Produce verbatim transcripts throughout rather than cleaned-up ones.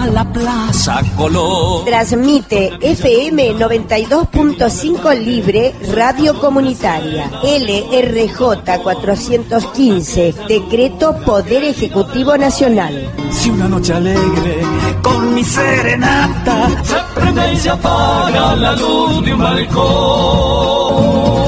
la Plaza Colón. Transmite F M noventa y dos punto cinco Libre, Radio Comunitaria. L R J cuatrocientos quince, Decreto Poder Ejecutivo Nacional. Si una noche alegre con mi serenata se prende y se apaga la luz de un balcón.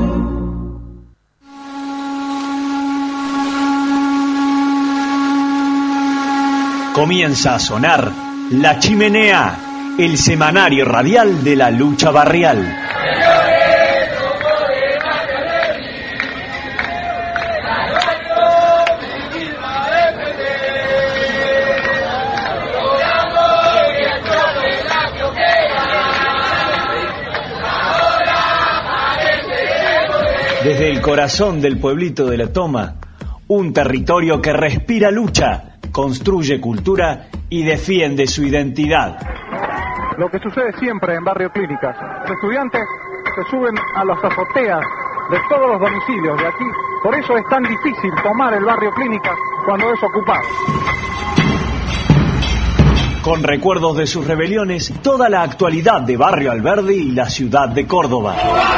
Comienza a sonar La Chimenea, el semanario radial de la lucha barrial. Desde el corazón del pueblito de La Toma, un territorio que respira lucha, construye cultura y defiende su identidad. Lo que sucede siempre en Barrio Clínicas, los estudiantes se suben a las azoteas de todos los domicilios de aquí, por eso es tan difícil tomar el Barrio Clínicas cuando es ocupado. Con recuerdos de sus rebeliones, toda la actualidad de Barrio Alberdi y la ciudad de Córdoba.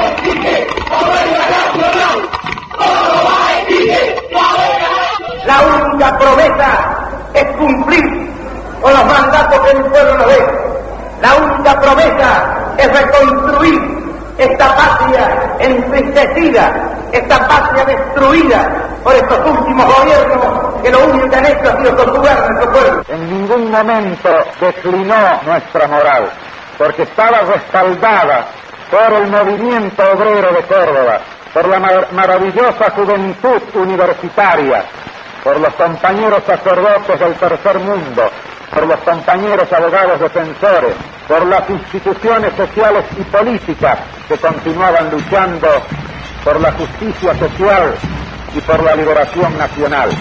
La única promesa es cumplir con los mandatos que el pueblo nos dé. La única promesa es reconstruir esta patria entristecida, esta patria destruida por estos últimos gobiernos que lo único que han hecho ha sido torturar a nuestro pueblo. En ningún momento declinó nuestra moral, porque estaba respaldada por el movimiento obrero de Córdoba, por la mar- maravillosa juventud universitaria, por los compañeros sacerdotes del tercer mundo, por los compañeros abogados defensores, por las instituciones sociales y políticas que continuaban luchando por la justicia social y por la liberación nacional.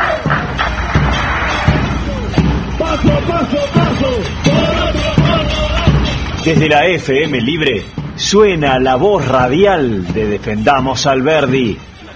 Paso, paso, paso. Desde la F M Libre suena la voz radial de Defendamos Alberdi.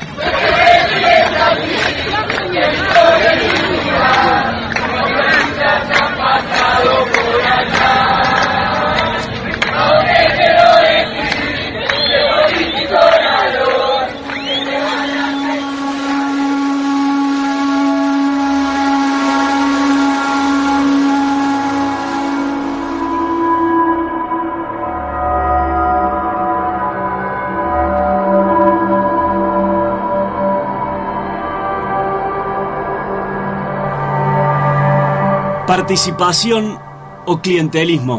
Participación o clientelismo.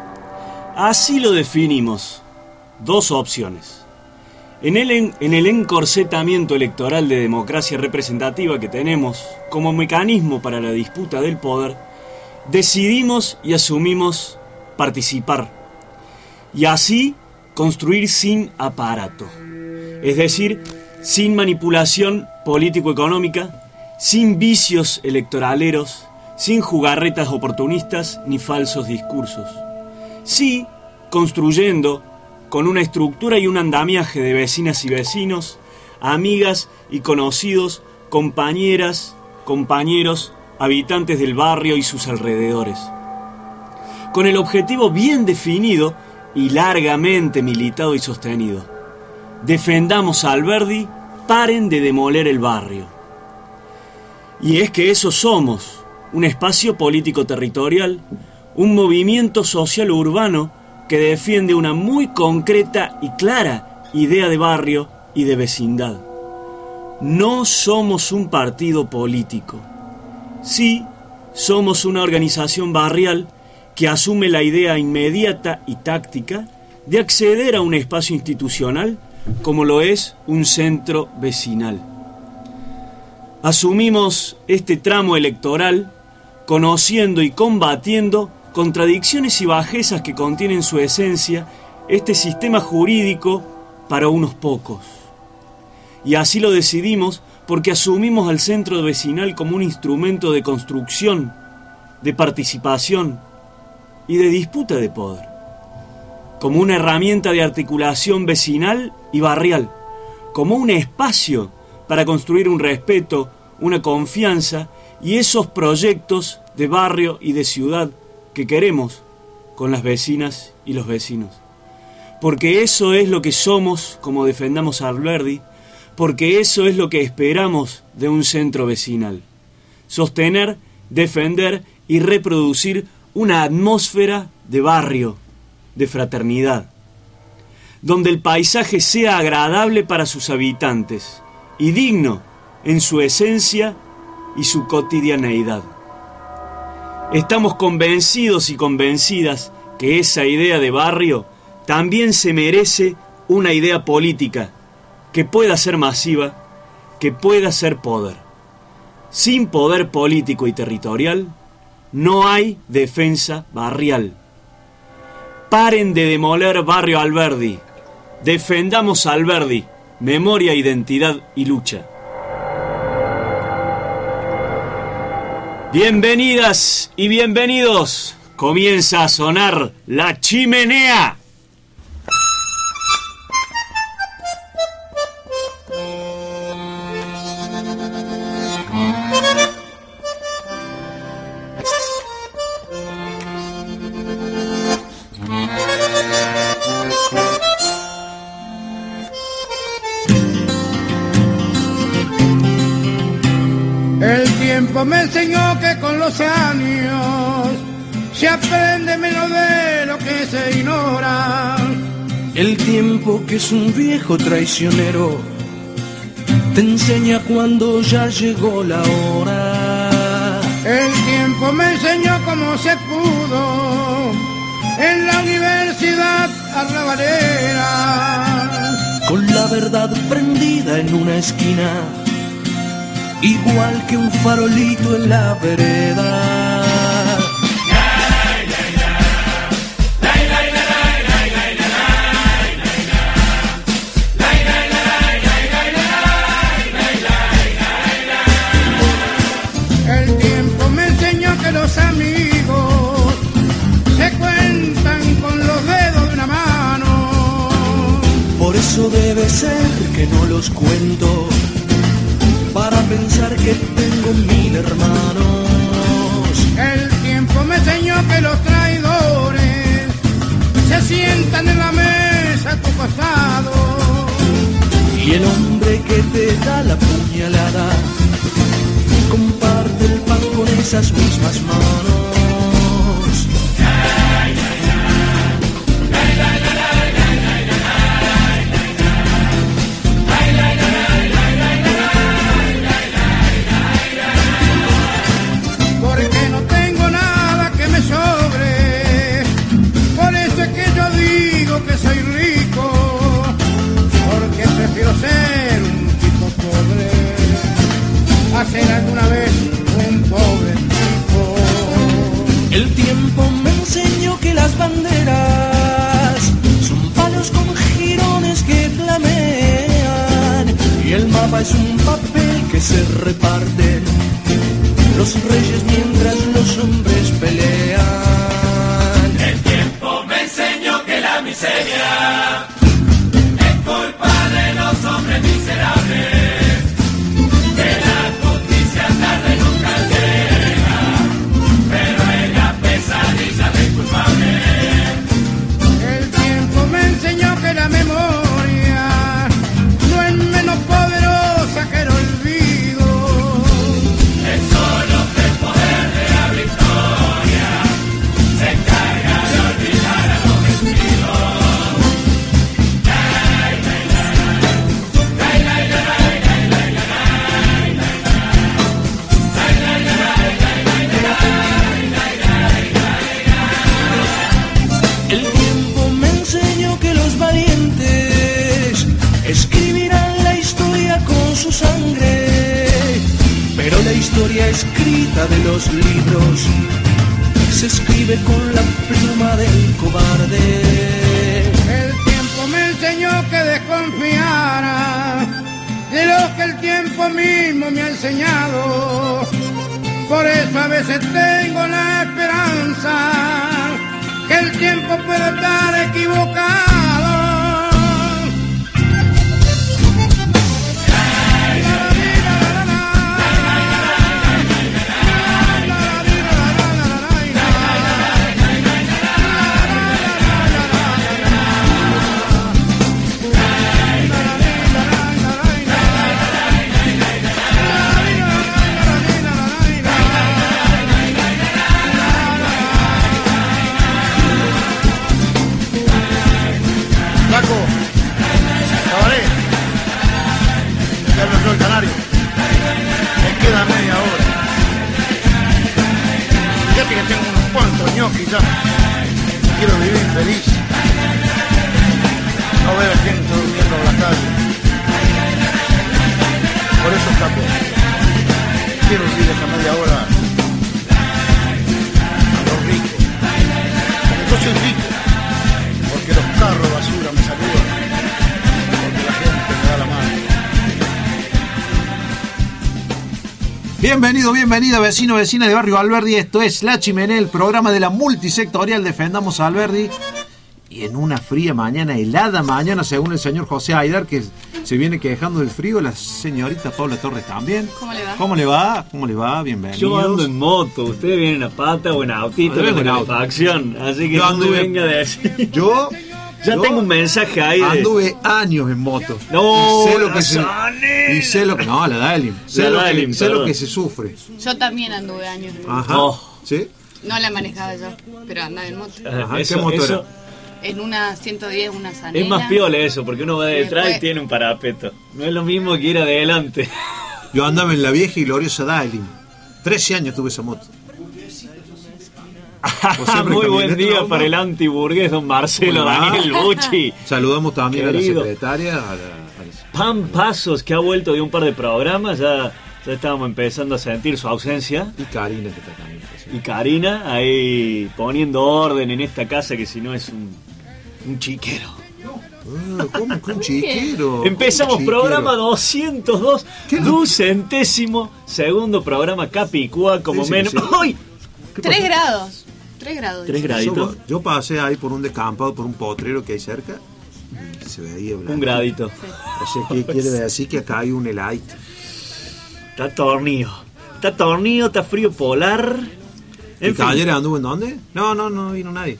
Así lo definimos. Dos opciones. En el, en, en el encorsetamiento electoral de democracia representativa que tenemos como mecanismo para la disputa del poder, decidimos y asumimos participar. Y así construir sin aparato. Es decir, sin manipulación político-económica, sin vicios electoraleros, sin jugarretas oportunistas ni falsos discursos. Sí, construyendo con una estructura y un andamiaje de vecinas y vecinos, amigas y conocidos, compañeras, compañeros, habitantes del barrio y sus alrededores. Con el objetivo bien definido y largamente militado y sostenido. Defendamos a Alberdi, paren de demoler el barrio. Y es que eso somos. Un espacio político territorial, un movimiento social urbano que defiende una muy concreta y clara idea de barrio y de vecindad. No somos un partido político. Sí, somos una organización barrial que asume la idea inmediata y táctica de acceder a un espacio institucional como lo es un centro vecinal. Asumimos este tramo electoral conociendo y combatiendo contradicciones y bajezas que contiene en su esencia este sistema jurídico para unos pocos. Y así lo decidimos porque asumimos al centro vecinal como un instrumento de construcción, de participación y de disputa de poder, como una herramienta de articulación vecinal y barrial, como un espacio para construir un respeto, una confianza y esos proyectos de barrio y de ciudad que queremos con las vecinas y los vecinos. Porque eso es lo que somos como Defendamos Alberdi, porque eso es lo que esperamos de un centro vecinal. Sostener, defender y reproducir una atmósfera de barrio, de fraternidad, donde el paisaje sea agradable para sus habitantes y digno en su esencia y su cotidianeidad. Estamos convencidos y convencidas que esa idea de barrio también se merece una idea política que pueda ser masiva, que pueda ser poder. Sin poder político y territorial, no hay defensa barrial. Paren de demoler Barrio Alberdi. Defendamos Alberdi, memoria, identidad y lucha. Bienvenidas y bienvenidos. Comienza a sonar La Chimenea. Me enseñó que con los años se aprende menos de lo que se ignora. El tiempo, que es un viejo traicionero, te enseña cuando ya llegó la hora. El tiempo me enseñó cómo se pudo en la universidad arrabalera, con la verdad prendida en una esquina, igual que un farolito en la vereda. El tiempo me enseñó que los amigos se cuentan con los dedos de una mano. Por eso debe ser que no los cuento, para pensar que tengo mil hermanos. El tiempo me enseñó que los traidores se sientan en la mesa a tu costado, y el hombre que te da la puñalada comparte el pan con esas mismas manos. Que soy rico, porque prefiero ser un tipo pobre a ser alguna vez un pobre tipo. El tiempo me enseñó que las banderas son palos con jirones que flamean, y el mapa es un papel que se reparten los reyes mientras los hombres pelean. La miseria es culpa de los hombres miserables, que la justicia tarde nunca llega, pero es la pesadilla del culpable. El tiempo me enseñó que la memoria no es menos poderosa que el olvido. Es solo el poder de la victoria se encarga de olvidar a los vencidos. Escribirán la historia con su sangre, pero la historia escrita de los libros se escribe con la pluma del cobarde. El tiempo me enseñó que desconfiara de lo que el tiempo mismo me ha enseñado. Por eso a veces tengo la esperanza que el tiempo puede estar equivocado. Rocky ya. Quiero vivir feliz. No ver a gente durmiendo en la calle. Por eso escapo. Quiero vivir esta media hora a los ricos. Porque yo soy rico. Porque los carros de basura me saludan. Porque la gente me da la mano. Bienvenido, bienvenida, vecino, vecina de Barrio Alberdi. Esto es La Chimenea, el programa de la multisectorial Defendamos a Alberdi. Y en una fría mañana, helada mañana, según el señor José Aidar, que se viene quejando del frío, la señorita Paula Torres también. ¿Cómo le va? ¿Cómo le va? ¿Cómo le va? Bienvenidos. Yo ando en moto, ustedes vienen a pata o en autito Yo de vengo en auto. calefacción, así que Yo no me anduve- venga de decir. Yo, Ya yo tengo un mensaje ahí de... anduve años en moto. No, y sé lo la que se, Sanel. y sé lo que no, la Daelim. Sé, La lo, Daelim, que, sé lo perdón. que se sufre. Yo también anduve años. Ajá. Oh. ¿Sí? No la manejaba yo, pero andaba en moto. Ajá, Eso- ¿qué moto eso- era? En una ciento diez, una Sanela. Es más piola eso, porque uno va de detrás Después- y tiene un parapeto. No es lo mismo que ir adelante. Yo andaba en la vieja y gloriosa Daelim. trece años tuve esa moto. Vos siempre Muy buen caminando, día ¿no? para el antiburgués, don Marcelo, ¿Cómo le va? Daniel Bucci. Saludamos también Querido. a la secretaria. A la, a la- Pam Pasos, que ha vuelto de un par de programas, ya, ya estábamos empezando a sentir su ausencia. Y Karina, que está también presente. Y Karina ahí poniendo orden en esta casa que si no es un, un chiquero. Ah, ¿cómo que un chiquero? Empezamos Un chiquero. programa doscientos dos, ¿Qué no? ducentésimo segundo programa Capicúa, como Sí, sí, menos. sí. ¡Ay! ¿Qué Tres pasó? grados. Tres grados. Tres dice. graditos. Yo, yo pasé ahí por un descampado, por un potrero que hay cerca. Y se veía blanco. Un gradito. O sea, ¿qué quiere decir? Que acá hay un heladito. Está tornido. Está tornido, está frío polar. ¿Y En fin. ayer anduvo en dónde? No, no, no vino nadie.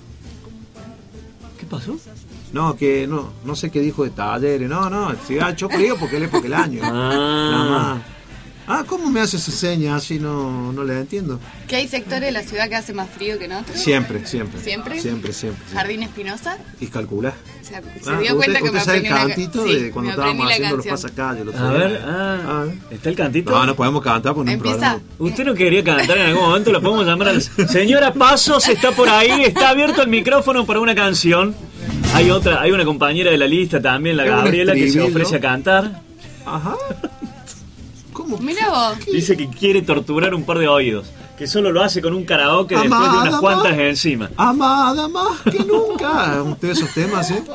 ¿Qué pasó? No, que no, no sé qué dijo de talleres. No, no, si ha hecho frío porque él es porque el año. Ah. Nada más. Ah, ¿cómo me hace esa seña? Así no, no le entiendo. ¿Que hay sectores de la ciudad que hace más frío que en otros? Siempre, siempre. ¿Siempre? Siempre, siempre. siempre. Jardín Espinosa. Y calcula. Se, se Ah, dio usted, cuenta que usted me sabe el aprendí una ca- cantito sí, de cuando me aprendí estábamos la haciendo los canción. pasacalles. el otro A día. ver, ah, Ah. ¿está el cantito? No, no podemos cantar por un Empieza. programa. ¿Usted no quería cantar en algún momento? ¿Lo podemos llamar a la señora Pasos? Está por ahí, está abierto el micrófono para una canción. Hay otra, hay una compañera de la lista también, la Es un Gabriela, que se estribillo. ofrece a cantar. Ajá. ¿Cómo? Mira vos. Dice que quiere torturar un par de oídos. Que solo lo hace con un karaoke después de Amada unas más. cuantas encima. Amada más que nunca. Ustedes esos temas, ¿eh?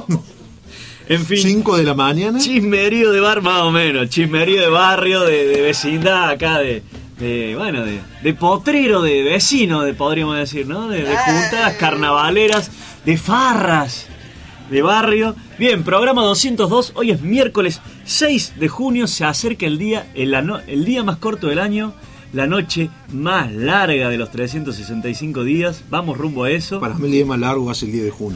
En fin, Cinco de la mañana. chismerío de bar más o menos. Chismerío de barrio, de, de vecindad acá, de... de, bueno, de, de potrero, de vecino, de, podríamos decir, ¿no? De, de juntas carnavaleras, de farras, de barrio. Bien, programa doscientos dos, hoy es miércoles seis de junio, se acerca el día, el, ano- el día más corto del año, la noche más larga de los trescientos sesenta y cinco días, vamos rumbo a eso. Para mí el día más largo va a ser el día de junio.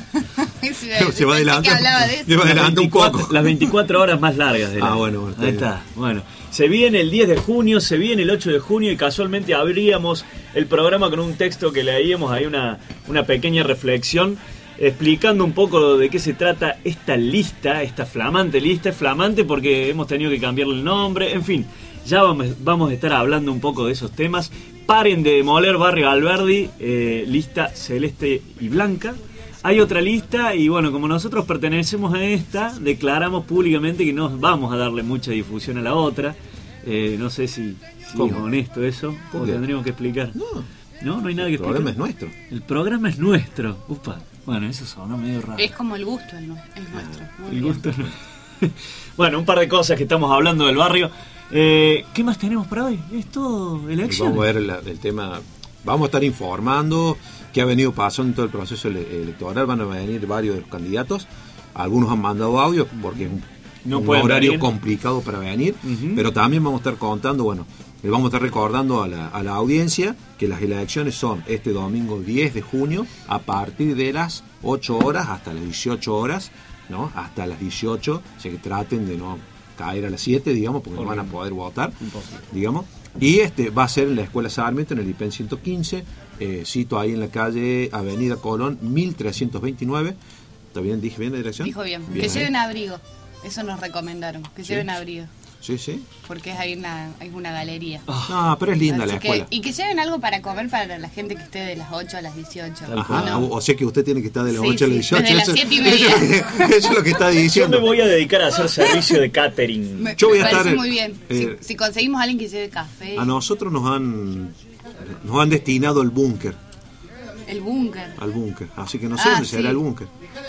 Sí, Se va pensé adelante. que hablaba de eso. Se va adelante un poco. Las veinticuatro horas más largas del Ah, año. bueno, bueno, está Ahí bien. está. Bueno, se viene el diez de junio, se viene el ocho de junio y casualmente abríamos el programa con un texto que leíamos ahí, una, una pequeña reflexión explicando un poco de qué se trata esta lista, esta flamante lista. Es flamante porque hemos tenido que cambiarle el nombre, en fin, ya vamos, vamos a estar hablando un poco de esos temas. Paren de demoler Barrio Alberdi, eh, lista celeste y blanca. Hay otra lista y bueno, como nosotros pertenecemos a esta, declaramos públicamente que no vamos a darle mucha difusión a la otra. Eh, no sé si, si ¿Cómo? es honesto eso, ¿Por o qué? tendríamos que explicar. No, No, no hay nada que el programa es explicar. nuestro. El programa es nuestro. Upa. Bueno, eso sonó medio raro. Es como el gusto, el no, es nuestro. Muy El bien. gusto no. Bueno, un par de cosas que estamos hablando del barrio. Eh, ¿Qué más tenemos para hoy? ¿Es todo elección? Vamos a ver la- el tema. Vamos a estar informando qué ha venido pasando en todo el proceso ele- electoral. Van a venir varios de los candidatos. Algunos han mandado audio porque es un, No un pueden horario venir. complicado para venir. Ujú. Pero también vamos a estar contando, bueno, le vamos a estar recordando a la, a la audiencia que las elecciones son este domingo diez de junio a partir de las ocho horas hasta las dieciocho horas, ¿no? Hasta las dieciocho, o sea que traten de no caer a las siete, digamos, porque no van a poder votar, Imposible. digamos. Y este va a ser en la Escuela Sarmiento, en el I P E N ciento quince, eh, cito ahí en la calle Avenida Colón, mil trescientos veintinueve. ¿Está bien? ¿Dije bien la dirección? Dijo bien. Bien, Que ¿eh? lleven abrigo. Eso nos recomendaron. Que Sí. lleven abrigo. Sí, sí. Porque es ahí una, hay una galería. No, pero es linda Así la que- escuela. y que lleven algo para comer para la gente que esté de las ocho a las dieciocho. Ajá, ¿no? o, o sea que usted tiene que estar de las Sí, ocho a las sí, dieciocho. desde las eso, siete y media. eso es lo que- eso es lo que está Yo diciendo. me voy a dedicar a hacer servicio de catering. Me, Yo voy me a parece estar, muy bien. eh, si, si conseguimos a alguien que lleve café, A nosotros nos han nos han destinado el búnker, el búnker. al búnker, así que no sé Ah, dónde sí. será el búnker.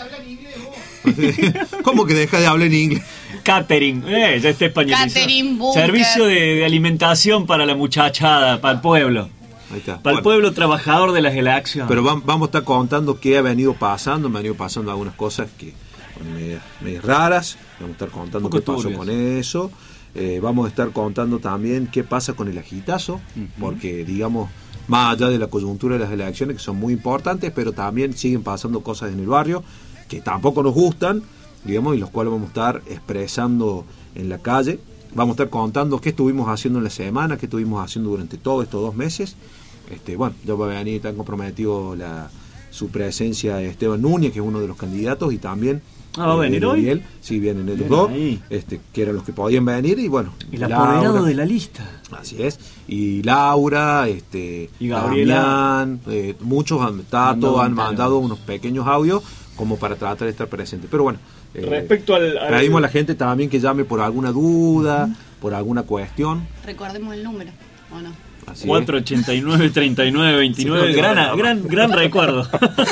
¿Cómo que deja de hablar en inglés? Catering, eh, ya está españolizado. Catering, búnker. Servicio de, de alimentación para la muchachada, para el pueblo. Ahí está. Para el Bueno, pueblo trabajador de las elecciones. pero vam- vamos a estar contando qué ha venido pasando, me han ido pasando algunas cosas que bueno, medias, medias raras, vamos a estar contando Un poco qué pasó turbias. con eso. Eh, vamos a estar contando también qué pasa con el agitazo, porque digamos, más allá de la coyuntura de las elecciones, que son muy importantes, pero también siguen pasando cosas en el barrio que tampoco nos gustan, digamos, y los cuales vamos a estar expresando en la calle. Vamos a estar contando qué estuvimos haciendo en la semana, qué estuvimos haciendo durante todos estos dos meses. Este, bueno, ya va a venir tan comprometido la, su presencia de Esteban Núñez, que es uno de los candidatos, y también Ah, ¿va a venir de hoy? Miguel. Sí, vienen ellos Bien dos, ahí. este, que eran los que podían venir, y bueno, El Laura, apoderado de la lista. así es, y Laura, este, Y Gabriela. Damián, eh, muchos han, Tato, Mandó han un tal. mandado unos pequeños audios como para tratar de estar presente. Pero bueno, eh, Respecto al- al- pedimos a la gente también que llame por alguna duda, por alguna cuestión. Recordemos el número, ¿o no? Así cuatro ochenta y nueve, treinta y nueve, veintinueve. Sí, gran, no, gran, gran recuerdo.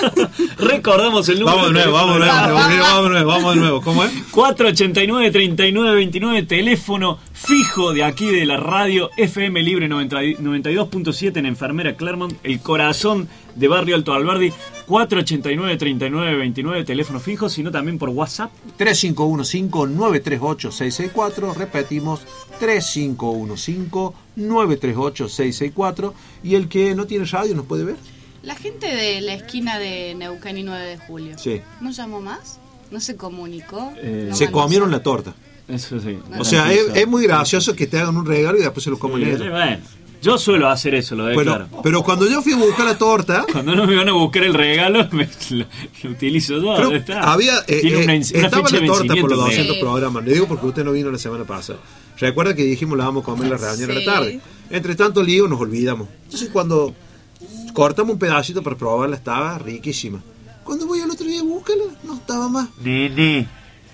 Recordamos el número. Vamos de nuevo, vamos de nuevo, Vamos, vamos de nuevo, vamos. vamos de nuevo, vamos de nuevo. ¿Cómo es? cuatro ochenta y nueve, treinta y nueve, veintinueve, teléfono fijo de aquí de la radio F M Libre noventa y dos punto siete en Enfermera Clermont, el corazón de Barrio Alto Alberdi. cuatro ochenta y nueve, treinta y nueve, veintinueve, teléfono fijo, sino también por WhatsApp. tres cinco uno cinco, nueve tres ocho, seis seis cuatro, repetimos, tres cinco uno cinco, nueve tres ocho, seis seis cuatro, y el que no tiene radio nos puede ver. La gente de la esquina de Neuquén y nueve de julio, Sí. ¿no llamó más? ¿No se comunicó? Eh, ¿No Se mandó comieron sa- la torta. Eso sí. O sea, es, es muy gracioso que te hagan un regalo y después se lo comen Sí, ellos. bueno, yo suelo hacer eso, lo declaro. Pero, pero cuando yo fui a buscar la torta, Cuando no me van a buscar el regalo, me, lo, lo utilizo yo. creo ya que está. había, eh, Tiene eh, una, una estaba fecha de la torta por vencimiento. los me- doscientos Sí. programas. Le digo porque usted no vino la semana pasada. Recuerda que dijimos la vamos a comer en la reunión de Sí. la tarde. Entre tanto lío nos olvidamos. Entonces cuando cortamos un pedacito para probarla estaba riquísima. Cuando voy al otro día a buscarla, no estaba más. Nene.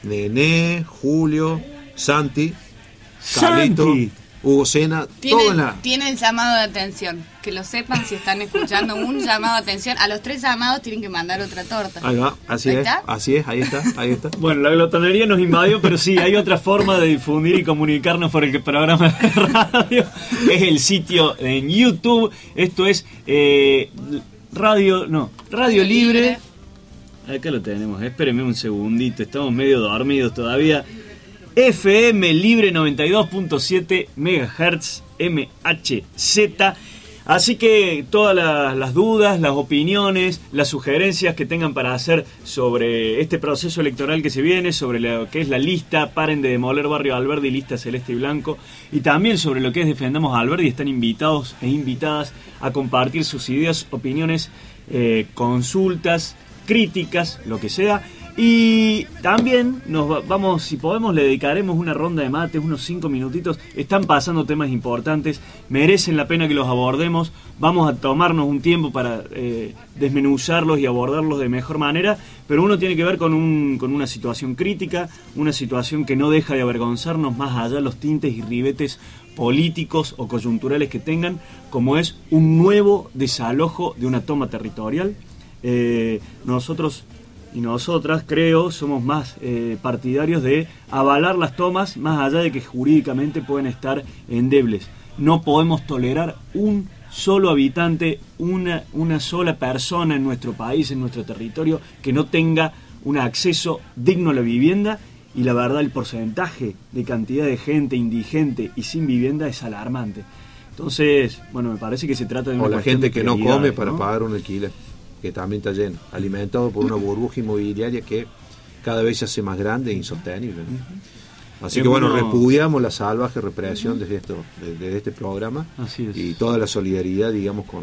Nené, Julio, Santi, Carlito, Santi. Hugo Sena, todo en Tienen, la... tienen llamado de atención. Que lo sepan si están escuchando un llamado de atención. A los tres llamados tienen que mandar otra torta. Ahí va, así ¿Ahí es, está? así es, ahí está, ahí está. Bueno, la glotonería nos invadió, pero sí, hay otra forma de difundir y comunicarnos por el que programa de radio. Es el sitio en YouTube. Esto es eh, Radio, no, Radio Libre. Acá lo tenemos, espérenme un segundito, estamos medio dormidos todavía. F M Libre noventa y dos punto siete megahertz M H Z. Así que todas las, las dudas, las opiniones, las sugerencias que tengan para hacer sobre este proceso electoral que se viene, sobre lo que es la lista, paren de demoler Barrio Alberdi, lista celeste y blanco, y también sobre lo que es Defendamos a Alberdi, están invitados e invitadas a compartir sus ideas, opiniones, eh, consultas, críticas, lo que sea. Y también nos va- vamos, si podemos, le dedicaremos una ronda de mates, unos cinco minutitos. Están pasando temas importantes, merecen la pena que los abordemos. Vamos a tomarnos un tiempo para eh, desmenuzarlos y abordarlos de mejor manera, pero uno tiene que ver con, un, con una situación crítica, una situación que no deja de avergonzarnos más allá de los tintes y ribetes políticos o coyunturales que tengan, como es un nuevo desalojo de una toma territorial. Eh, nosotros y nosotras, creo, somos más eh, partidarios de avalar las tomas, más allá de que jurídicamente pueden estar endebles. No podemos tolerar un solo habitante, una, una sola persona en nuestro país, en nuestro territorio, que no tenga un acceso digno a la vivienda, y la verdad el porcentaje de cantidad de gente indigente y sin vivienda es alarmante. Entonces, bueno, me parece que se trata de una O la cuestión gente de que no come prioridades, para ¿no? pagar un alquiler, que también está lleno, alimentado por una burbuja inmobiliaria que cada vez se hace más grande e insostenible, ¿no? Así Es que bueno, bueno- repudiamos la salvaje represión desde, esto, desde este programa. Así es. Y toda la solidaridad, digamos, con...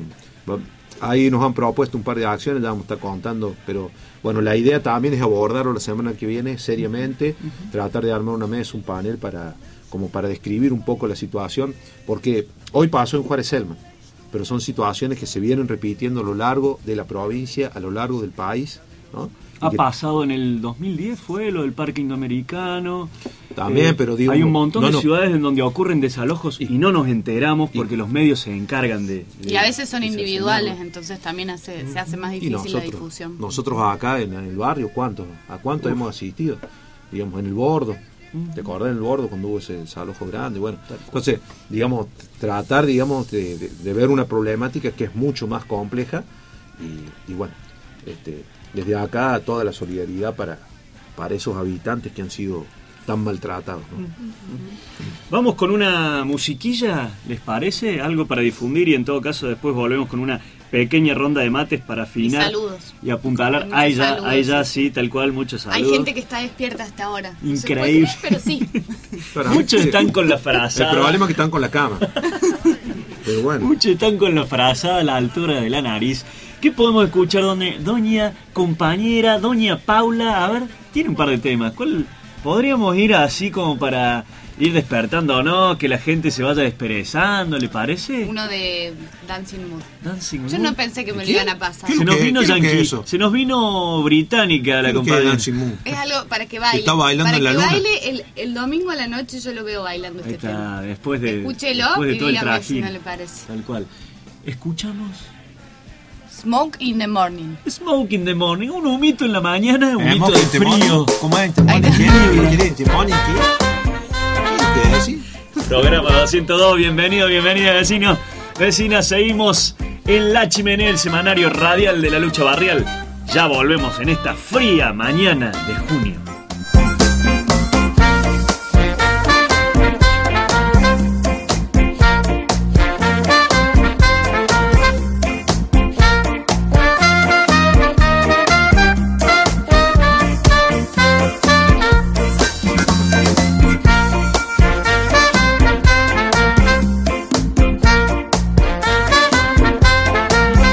Ahí nos han propuesto un par de acciones, ya vamos a estar contando, pero bueno, la idea también es abordarlo la semana que viene seriamente, tratar de armar una mesa, un panel para como para describir un poco la situación, porque hoy pasó en Juárez Selman, pero son situaciones que se vienen repitiendo a lo largo de la provincia, a lo largo del país, ¿no? Ha que, pasado en el dos mil diez, fue lo del Parque Indoamericano. También, eh, pero digo... Hay un montón no, de no, ciudades en donde ocurren desalojos y, y no nos enteramos porque y, los medios se encargan de... de y a veces son individuales, entonces también hace, se hace más difícil nosotros, la difusión. Nosotros acá en, en el barrio, ¿cuánto? ¿A cuánto Uf. hemos asistido? Digamos, en el Bordo. ¿Te acordás en el Bordo cuando hubo ese desalojo grande? Bueno, entonces, digamos, tratar, digamos, de, de, de ver una problemática que es mucho más compleja y, y bueno, este... desde acá toda la solidaridad para, para esos habitantes que han sido tan maltratados, ¿no? Vamos con una musiquilla, ¿les parece? Algo para difundir y en todo caso después volvemos con una pequeña ronda de mates para afinar y, saludos. y apuntalar. Ahí ya, ahí ya sí, tal cual, muchos saludos. Hay gente que está despierta hasta ahora. Increíble. No creer, pero sí. Pero muchos sí. están con la frazada. El problema es que están con la cama. Pero bueno. Muchos están con la frazada a la altura de la nariz. ¿Qué podemos escuchar, donde doña compañera, doña Paula? A ver, tiene un par de temas. ¿Cuál podríamos ir así como para ir despertando o no? Que la gente se vaya desperezando, ¿le parece? Uno de Dancing Mood. Dancing Mood. Yo no pensé que me lo iban a pasar. Se nos vino yankee, es se nos vino británica la compañera. Dancing Mood? Es algo para que baile. Está bailando para en la que luna. baile el, el domingo a la noche yo lo veo bailando este Ahí está, tema. después de, Escúchelo después de y todo el dígame trajín. si no le parece. Tal cual. Escuchamos Smoke in the Morning. Smoke in the Morning, un humito en la mañana, un Eh, humito de frío. ¿Cómo es? ¿Te ponen qué? ¿Qué? ¿Te ponen qué? ¿Qué decís? Programa doscientos dos, bienvenido, bienvenida vecinos, vecinas, seguimos en La Chimenea, el semanario radial de la lucha barrial. Ya volvemos en esta fría mañana de junio.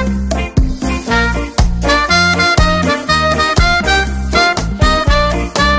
Thank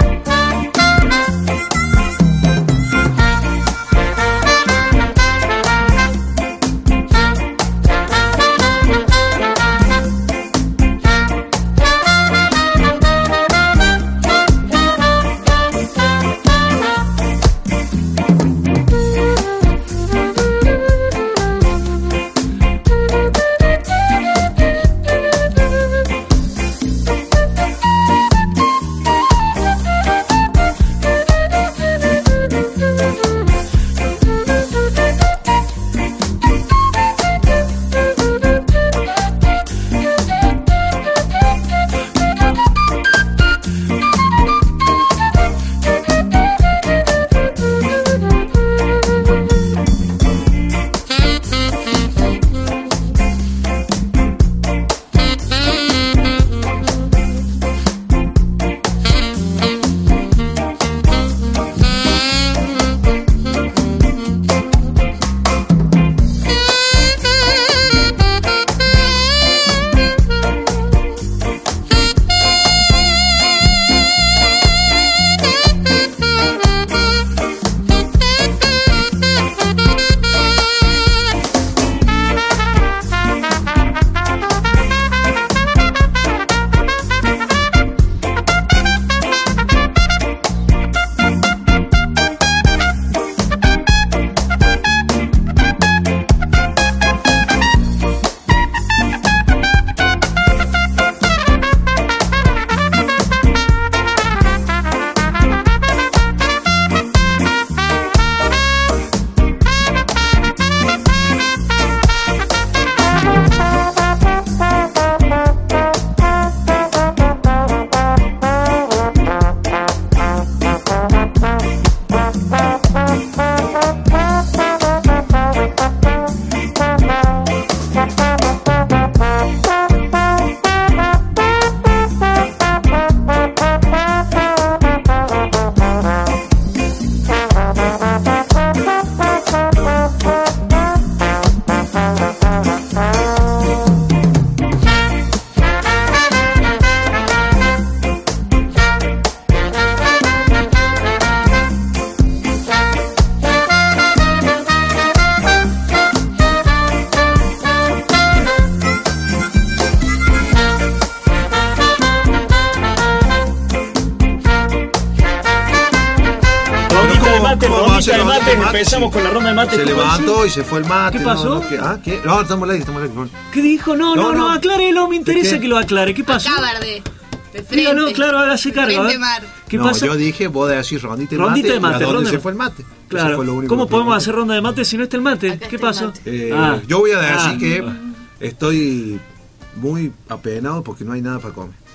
el mate, empezamos sí. con la ronda de mate. Se ¿Cómo levantó dice? y se fue el mate. ¿Qué pasó? No, no, ¿qué? ¿Ah, ¿qué? No, estamos al aire, estamos al aire. ¿Qué dijo? No, no, No, no, no. aclárelo, me interesa qué? que lo aclare. ¿Qué pasó? Acá, Verde. De frente. Dígalo, claro, hágase De cargo. a frente, ver. Mar. ¿Qué no, pasa? yo dije, vos de decir rondita de mate. Rondita de mate, ¿y a dónde ronda de se mate. fue el mate? Eso Claro. fue lo único ¿Cómo que podemos pregunté. hacer ronda de mate si no está el mate? Acá ¿Qué está el pasó? mate. Eh, Ah. Yo voy a decir Ah. que estoy muy apenado porque no hay nada para comer.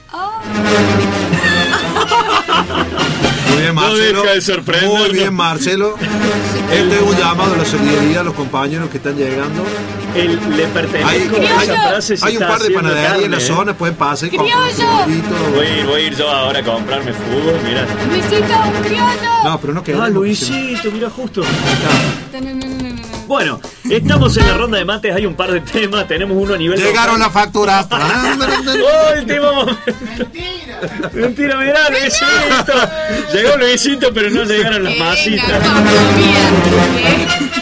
Muy bien, Marcelo. deja de sorprendernos. Muy bien, Marcelo. Este es un llamado a la solidaridad a los compañeros que están llegando. Él le pertenece. Hay, Esa hay- frase se hay un está par de haciendo panaderías en la carne, ¿eh? zona, pueden pasar y comprar un ¡Criollo! juguito. Voy a ir, voy a ir yo ahora a comprarme fútbol, mira. Luisito, un criollo. No, pero no queremos. Ah, Luisito, mira justo. No, no, no, no, no, no. Bueno, estamos en la ronda de mates, hay un par de temas, tenemos uno a nivel Llegaron las facturas. ¡Oh, último momento! ¡Mentira! ¡Mentira, mirá, Luisito! Llegó Luisito, pero no llegaron las Que masitas. venga con comida.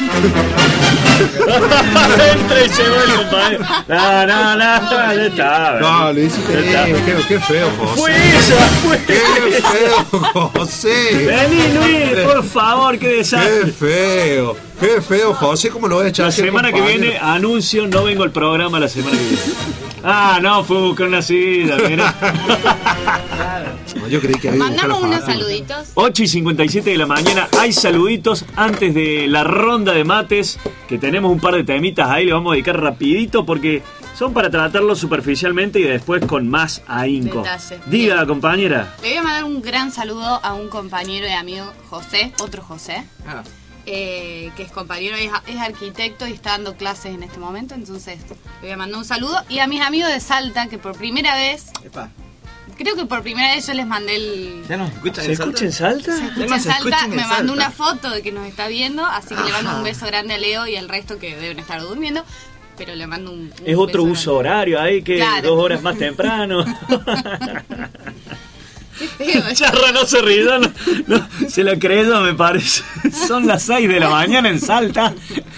Entra y llegó el compañero. No, no, no, ya está. No, Luisito, Ya está. qué, qué, qué feo, José. Fue esa, fue Qué feo, José. Vení, Luis, por favor, qué desastre. Qué feo. Qué feo, José. ¿Cómo lo voy a echar? La semana que viene anuncio, no vengo al programa la semana que viene. Ah, no, fue a buscar una silla, mira. No, yo creí que había buscado Mandamos la unos factura. saluditos. ocho y cincuenta y siete de la mañana, hay saluditos antes de la ronda de mates, que tenemos un par de temitas ahí, le vamos a dedicar rapidito porque son para tratarlo superficialmente y después con más ahínco. Detalle. Diga, compañera. Le voy a mandar un gran saludo a un compañero y amigo, José, otro José, eh, que es compañero, es, es arquitecto y está dando clases en este momento, entonces le voy a mandar un saludo. Y a mis amigos de Salta, que por primera vez, Epa, creo que por primera vez yo les mandé el... ¿ya nos escuchan ¿Se en Salta? escucha en Salta? Se escucha Ya en nos Salta, escuchan en me mandó Salta. una foto de que nos está viendo, así que le mando un beso grande a Leo y al resto que deben estar durmiendo, pero le mando un, un Es otro beso uso grande. horario ahí que Claro. dos horas más temprano. Qué feo. Charra no se ríe, no, no, se lo creyó me parece. Son las seis de la mañana en Salta.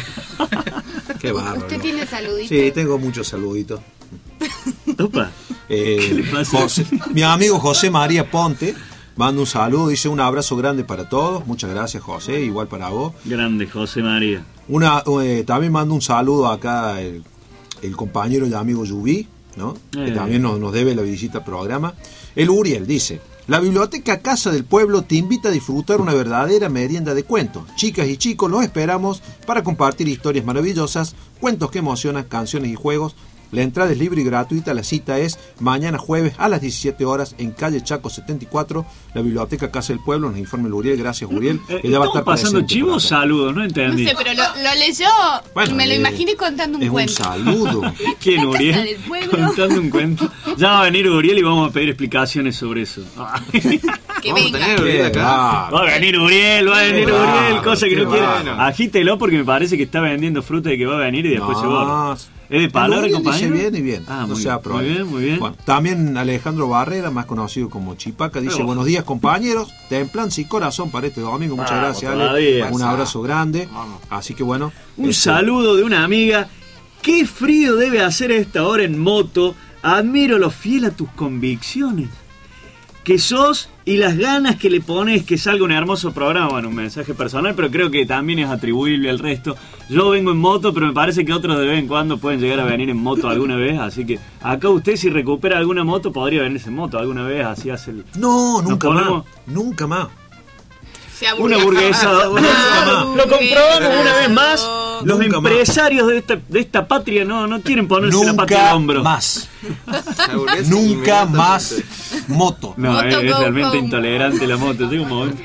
Qué bárbaro. ¿Usted tiene saluditos? Sí, tengo muchos saluditos. Opa. Eh, ¿Qué le pasa? José- mi amigo José María Ponte manda un saludo, dice un abrazo grande para todos. Muchas gracias, José, igual para vos. Grande José María. Una, eh, también mando un saludo acá el, el compañero y amigo Yubí, ¿no? Eh. Que también nos, nos debe la visita al programa. El Uriel dice: la biblioteca Casa del Pueblo te invita a disfrutar una verdadera merienda de cuentos. Chicas y chicos, los esperamos para compartir historias maravillosas, cuentos que emocionan, canciones y juegos. La entrada es libre y gratuita. La cita es mañana jueves a las diecisiete horas en calle Chaco setenta y cuatro, la biblioteca Casa del Pueblo. Nos informa el Uriel. Gracias, Uriel. Eh, que ya va a ¿Estamos estar pasando presente chivos? por acá. Saludos, no No entendí. sé, pero lo, lo leyó Bueno, y me lo eh, imaginé contando un es un cuento. saludo. ¿Quién, La Casa Uriel? del Pueblo. Contando un cuento. Ya va a venir Uriel y vamos a pedir explicaciones sobre eso. Que Vamos a venga. tener Uriel acá. Ah, Va a venir Uriel, va a venir Qué Uriel, bárbaro, cosa que qué no quiere. bárbaro. Agítelo porque me parece que está vendiendo fruta de que va a venir y después No, se borra. ¿Es de palabra, Uriel dice compañero? bien y bien. Ah, no muy, sea bien, probable. muy bien, muy bien. Bueno, también Alejandro Barrera, más conocido como Chipaca, dice: Pero- buenos días, compañeros. Templanza y corazón para este domingo. Muchas Vamos, gracias, Ale. todavía. Un abrazo grande. Así que bueno. Un este, saludo de una amiga. Qué frío debe hacer a esta hora en moto. Admiro lo fiel a tus convicciones que sos y las ganas que le pones que salga un hermoso programa. Bueno, un mensaje personal, pero creo que también es atribuible al resto. Yo vengo en moto, pero me parece que otros de vez en cuando pueden llegar a venir en moto alguna vez. Así que acá usted, si recupera alguna moto, podría venirse en moto alguna vez. Así hace el... No, Nos nunca ponemos- más. Nunca más. Se Una aburguesa. burguesa. Lo comprobamos una vez más. Los Nunca más. empresarios de esta, de esta patria no, no quieren ponerse la patria al Nunca hombro. más. La burguesa Nunca inmediatamente. más moto. No, Moto es, es go realmente home. intolerante la moto. Llega un momento.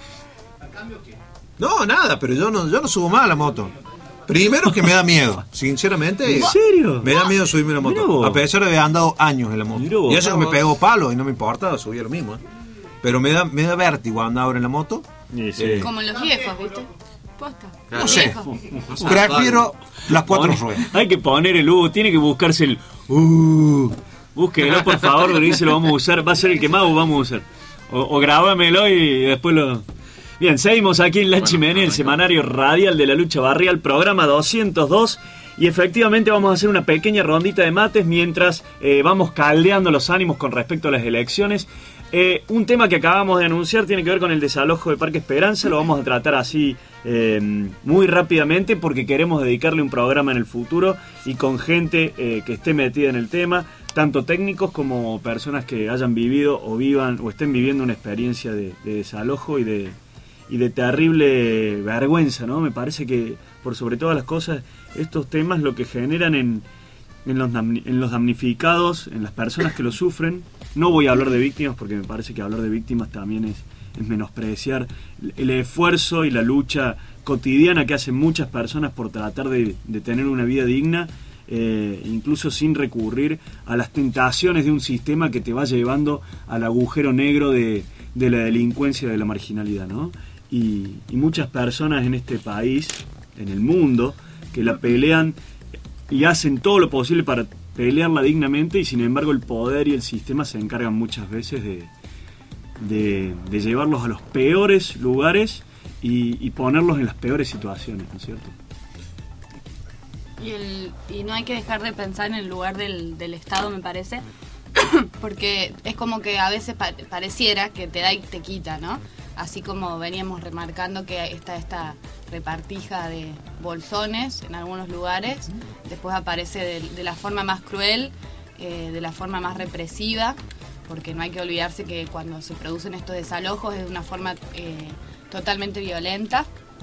No, nada, pero yo no, yo no subo más a la moto. Primero que me da miedo, sinceramente. ¿En serio? Me da miedo subirme a la Mirá moto. vos. A pesar de haber andado años en la moto. Mirá vos. Y eso que me Vos. pegó palo y no me importa, subía lo mismo. ¿eh? Pero me da, me da vértigo andar ahora en la moto. Sí, sí. Eh, Como los viejos, ¿viste? Posta. Claro. Los sé. viejos. Prefiero las cuatro Pone- ruedas. Hay que poner el U, tiene que buscarse el U. Búsquenlo, por favor, lo dice, lo vamos a usar. Va a ser el que más vamos a usar. O, o grabámelo y después lo... Bien, seguimos aquí en La Chimenea, el semanario radial de la lucha barrial, programa doscientos dos. Y efectivamente vamos a hacer una pequeña rondita de mates mientras eh, vamos caldeando los ánimos con respecto a las elecciones. Eh, un tema que acabamos de anunciar tiene que ver con el desalojo de Parque Esperanza. Lo vamos a tratar así eh, muy rápidamente porque queremos dedicarle un programa en el futuro y con gente eh, que esté metida en el tema, tanto técnicos como personas que hayan vivido o vivan o estén viviendo una experiencia de, de desalojo y de, y de terrible vergüenza, ¿no? Me parece que por sobre todas las cosas estos temas lo que generan en, en, los, en los damnificados, en las personas que lo sufren. No voy a hablar de víctimas porque me parece que hablar de víctimas también es, es menospreciar el esfuerzo y la lucha cotidiana que hacen muchas personas por tratar de, de tener una vida digna, eh, incluso sin recurrir a las tentaciones de un sistema que te va llevando al agujero negro de, de la delincuencia, de la marginalidad, ¿no? Y, y muchas personas en este país, en el mundo, que la pelean y hacen todo lo posible para pelearla dignamente, y sin embargo el poder y el sistema se encargan muchas veces de, de, de llevarlos a los peores lugares y, y ponerlos en las peores situaciones, ¿no es cierto? Y, el, y no hay que dejar de pensar en el lugar del, del Estado, me parece, porque es como que a veces pa- pareciera que te da y te quita, ¿no? Así como veníamos remarcando que está esta repartija de bolsones en algunos lugares, después aparece de, de la forma más cruel, eh, de la forma más represiva, porque no hay que olvidarse que cuando se producen estos desalojos es de una forma eh, totalmente violenta.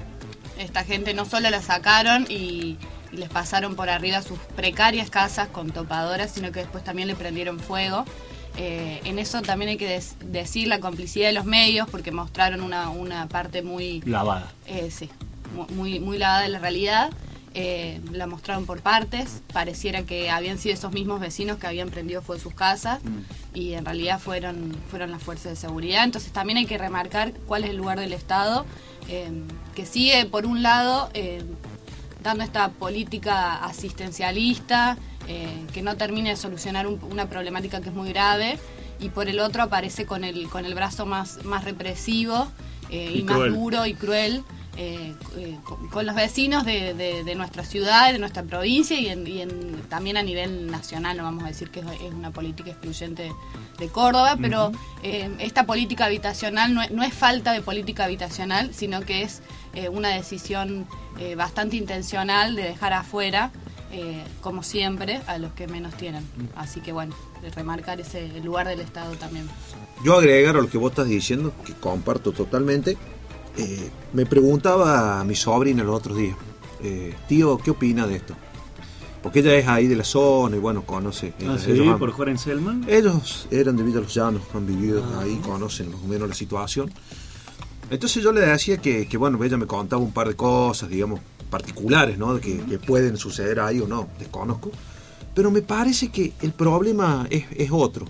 Esta gente no solo la sacaron y, y les pasaron por arriba sus precarias casas con topadoras, sino que después también le prendieron fuego. Eh, en eso también hay que des- decir la complicidad de los medios, porque mostraron una, una parte muy... Lavada. Eh, sí, muy, muy lavada de la realidad. Eh, la mostraron por partes. Pareciera que habían sido esos mismos vecinos que habían prendido fuego sus casas, mm. y en realidad fueron, fueron las fuerzas de seguridad. Entonces también hay que remarcar cuál es el lugar del Estado, eh, que sigue, por un lado, eh, dando esta política asistencialista, Eh, que no termine de solucionar un, una problemática que es muy grave, y por el otro aparece con el con el brazo más, más represivo eh, y, y más duro y cruel eh, eh, con, con los vecinos de, de, de nuestra ciudad, de nuestra provincia y, en, y en, también a nivel nacional. No vamos a decir que es, es una política excluyente de Córdoba, pero eh, esta política habitacional no es, no es falta de política habitacional, sino que es eh, una decisión eh, bastante intencional de dejar afuera, Eh, como siempre, a los que menos tienen. Así que bueno, de remarcar ese el lugar del Estado también. Yo agregar a lo que vos estás diciendo, que comparto totalmente, eh, me preguntaba a mi sobrina los otros días, eh, tío, ¿qué opina de esto? Porque ella es ahí de la zona y bueno, conoce. Ah, ellos, ¿sí? ellos han, ¿Por jugar en Selman? Ellos eran de Villa Los Llanos, han vivido ah. ahí, conocen más o menos la situación. Entonces yo le decía que, que bueno, ella me contaba un par de cosas, digamos, particulares, ¿no? Que, que pueden suceder ahí o no, desconozco. Pero me parece que el problema es, es otro.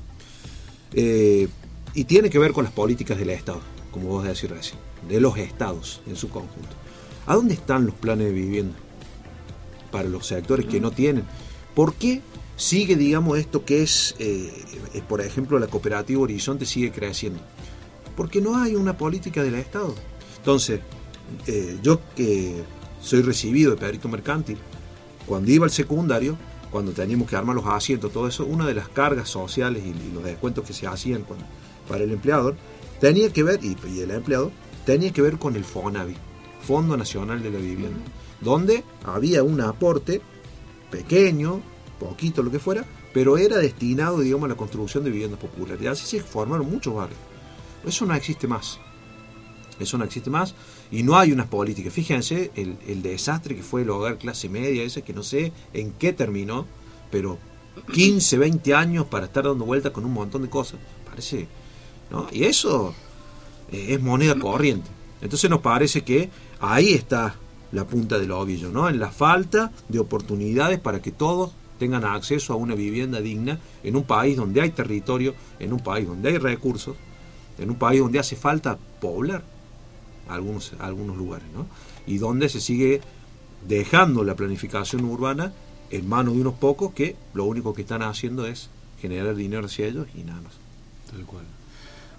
Eh, y tiene que ver con las políticas del Estado, como vos decís recién, de los estados en su conjunto. ¿A dónde están los planes de vivienda para los sectores que no tienen? ¿Por qué sigue, digamos, esto que es, eh, eh, por ejemplo, la cooperativa Horizonte sigue creciendo? Porque no hay una política del Estado. Entonces, eh, yo que soy recibido de Perito Mercantil, cuando iba al secundario, cuando teníamos que armar los asientos, todo eso, una de las cargas sociales y, y los descuentos que se hacían con, para el empleador, tenía que ver, y, y el empleado, tenía que ver con el FONAVI, Fondo Nacional de la Vivienda, donde había un aporte pequeño, poquito lo que fuera, pero era destinado, digamos, a la construcción de viviendas populares. Y así se formaron muchos barrios. Eso no existe más. Eso no existe más y no hay unas políticas. Fíjense el, el desastre que fue el hogar clase media ese, que no sé en qué terminó, pero quince, veinte años para estar dando vueltas con un montón de cosas. Parece, ¿no? Y eso eh, es moneda corriente. Entonces nos parece que ahí está la punta del ovillo, ¿no? En la falta de oportunidades para que todos tengan acceso a una vivienda digna en un país donde hay territorio, en un país donde hay recursos, en un país donde hace falta poblar algunos, algunos lugares, ¿no? Y donde se sigue dejando la planificación urbana en manos de unos pocos que lo único que están haciendo es generar dinero hacia ellos y nada más. Tal cual.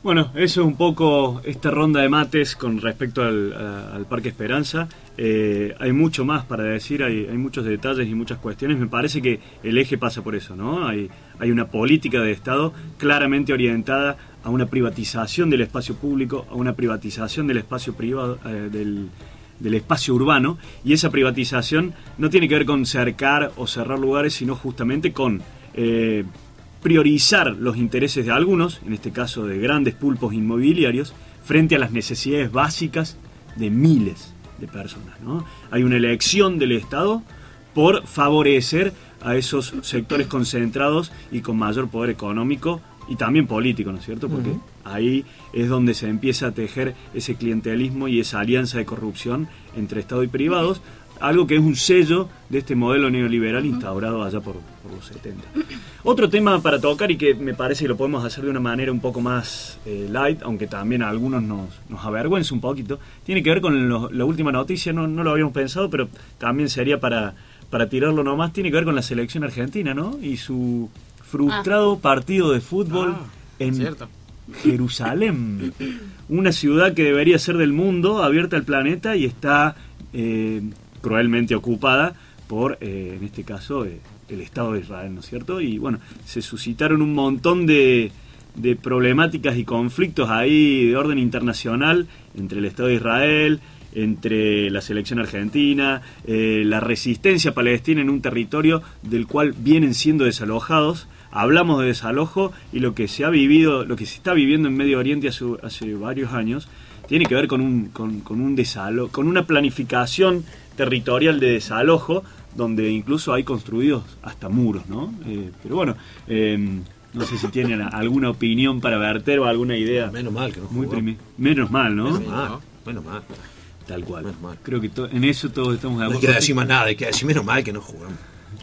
Bueno, eso es un poco esta ronda de mates con respecto al, a, al Parque Esperanza. Eh, hay mucho más para decir, hay, hay muchos detalles y muchas cuestiones. Me parece que el eje pasa por eso, ¿no? Hay, hay una política de Estado claramente orientada a una privatización del espacio público, a una privatización del espacio privado, eh, del, del espacio urbano, y esa privatización no tiene que ver con cercar o cerrar lugares, sino justamente con eh, priorizar los intereses de algunos, en este caso de grandes pulpos inmobiliarios, frente a las necesidades básicas de miles de personas, ¿no? Hay una elección del Estado por favorecer a esos sectores concentrados y con mayor poder económico y también político, ¿no es cierto? Porque uh-huh. ahí es donde se empieza a tejer ese clientelismo y esa alianza de corrupción entre Estado y privados, algo que es un sello de este modelo neoliberal uh-huh. instaurado allá por, por los setenta. Otro tema para tocar y que me parece que lo podemos hacer de una manera un poco más eh, light, aunque también a algunos nos, nos avergüenza un poquito, tiene que ver con lo, la última noticia, no, no lo habíamos pensado, pero también sería para, para tirarlo nomás, tiene que ver con la selección argentina, ¿no? Y su frustrado ah. partido de fútbol ah, en cierto. Jerusalén, una ciudad que debería ser del mundo, abierta al planeta, y está eh, cruelmente ocupada por, eh, en este caso, eh, el Estado de Israel, ¿no es cierto? Y bueno, se suscitaron un montón de, de problemáticas y conflictos ahí de orden internacional entre el Estado de Israel, entre la selección argentina, eh, la resistencia palestina en un territorio del cual vienen siendo desalojados. Hablamos de desalojo y lo que se ha vivido, lo que se está viviendo en Medio Oriente hace, hace varios años, tiene que ver con un, con, con un desalo, con una planificación territorial de desalojo, donde incluso hay construidos hasta muros, ¿no? Eh, pero bueno, eh, no sé si tienen alguna opinión para verter o alguna idea. Menos mal que no jugó. Muy primi- Menos mal, ¿no? Menos mal, menos mal. Tal cual. Menos mal. Creo que to- en eso todos estamos de acuerdo. No hay que decir más nada, hay que decir menos mal que no jugamos.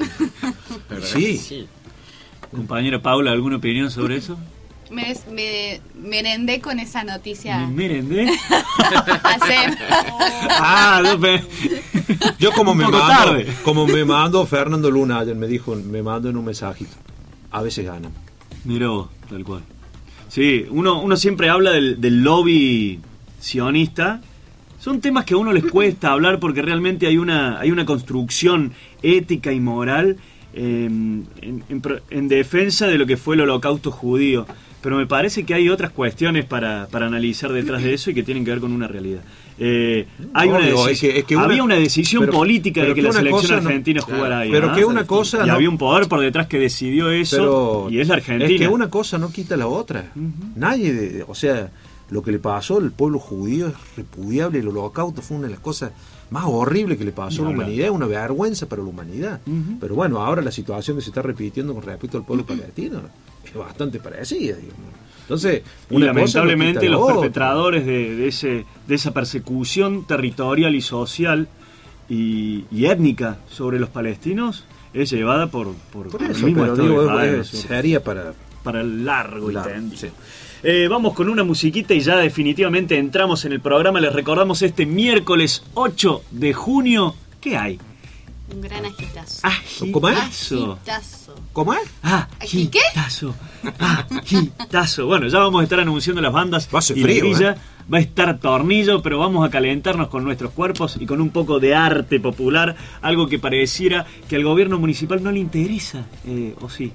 Sí. sí. Compañera Paula, ¿alguna opinión sobre eso? Me, me merendé con esa noticia. ¿Me merendé? Hace... ah, no, pero... Yo como me, mando, como me mando Fernando Luna ayer me dijo, me mando en un mensajito. A veces ganan. Mirá vos, tal cual. Sí, uno, uno siempre habla del, del lobby sionista. Son temas que a uno les cuesta hablar porque realmente hay una, hay una construcción ética y moral eh, en, en, en defensa de lo que fue el holocausto judío. Pero me parece que hay otras cuestiones para, para analizar detrás de eso y que tienen que ver con una realidad. Eh, hay no, una digo, deci- es que, es que una, había una decisión pero, política pero de que, que la selección argentina no, jugara ahí. Pero ¿no? que una cosa... Y no, había un poder por detrás que decidió eso, pero y es la Argentina. Es que una cosa no quita la otra. Uh-huh. Nadie, de, o sea, lo que le pasó al pueblo judío es repudiable. El holocausto fue una de las cosas más horribles que le pasó no, a la humanidad, es una vergüenza para la humanidad. Uh-huh. Pero bueno, ahora la situación que se está repitiendo con respecto al pueblo palestino es bastante parecida, digamos. Entonces, y lamentablemente no los otra. perpetradores de, de, ese, de esa persecución territorial y social y, y étnica sobre los palestinos es llevada por, por, por, por eso, el mismo pero Estado digo, de Israel. Es, sería para, para el largo y tendido. Sí. Eh, vamos con una musiquita y ya definitivamente entramos en el programa. Les recordamos este miércoles ocho de junio. ¿Qué hay? Un gran agitazo. Agitazo. Agitazo. ¿Cómo es? Agitazo. Agitazo. Bueno, ya vamos a estar anunciando las bandas. Va a ser y frío, grilla. ¿eh? Va a estar tornillo, pero vamos a calentarnos con nuestros cuerpos y con un poco de arte popular. Algo que pareciera que al gobierno municipal no le interesa. Eh, ¿O sí?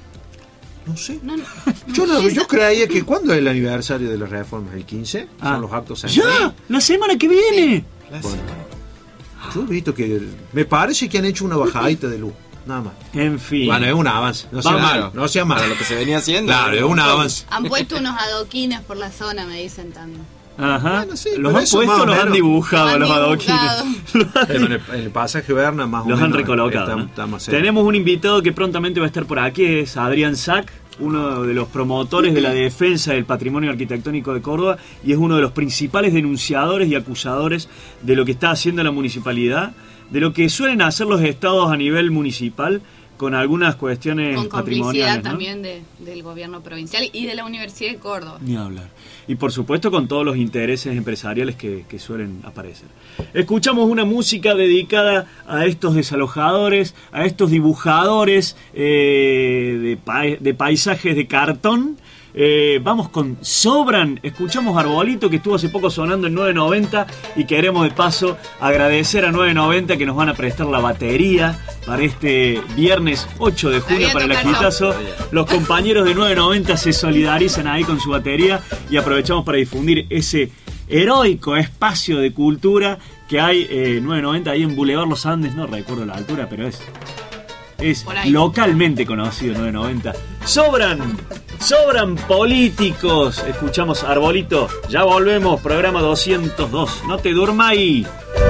No sé. No, no. Yo, no, yo creía que ¿cuándo es el aniversario de las reformas? ¿El quince? Ah. Son los actos ¡Ya! ¡La semana que viene! Sí. Bueno, yo he visto que me parece que han hecho una bajadita de luz, nada más. En fin. Bueno, es un avance. No sea malo, no sea malo. Lo que se venía haciendo. Claro, es un avance. Han puesto unos adoquines por la zona, me dicen también. Ajá. Bueno, sí, los han puesto, los han dibujado, los, los adoquines. En el, en el pasaje Berna más o los menos han recolocado. Está, ¿no? está Tenemos un invitado que prontamente va a estar por aquí, es Adrián Sack, uno de los promotores de la defensa del patrimonio arquitectónico de Córdoba y es uno de los principales denunciadores y acusadores de lo que está haciendo la municipalidad, de lo que suelen hacer los estados a nivel municipal con algunas cuestiones con patrimoniales, complicidad, ¿no? También de, del gobierno provincial y de la Universidad de Córdoba. Ni hablar. Y por supuesto con todos los intereses empresariales que, que suelen aparecer. Escuchamos una música dedicada a estos desalojadores, a estos dibujadores eh, de, pa- de paisajes de cartón, Eh, vamos con Sobran. Escuchamos Arbolito, que estuvo hace poco sonando en nueve noventa, y queremos de paso agradecer a nueve noventa que nos van a prestar la batería para este viernes ocho de junio para el Agitazo. Los compañeros de nueve noventa se solidarizan ahí con su batería y aprovechamos para difundir ese heroico espacio de cultura que hay eh, nueve noventa ahí en Boulevard Los Andes. No recuerdo la altura, pero es es localmente conocido nueve noventa. Sobran, sobran políticos. Escuchamos Arbolito. Ya volvemos, programa doscientos dos. No te durmas ahí.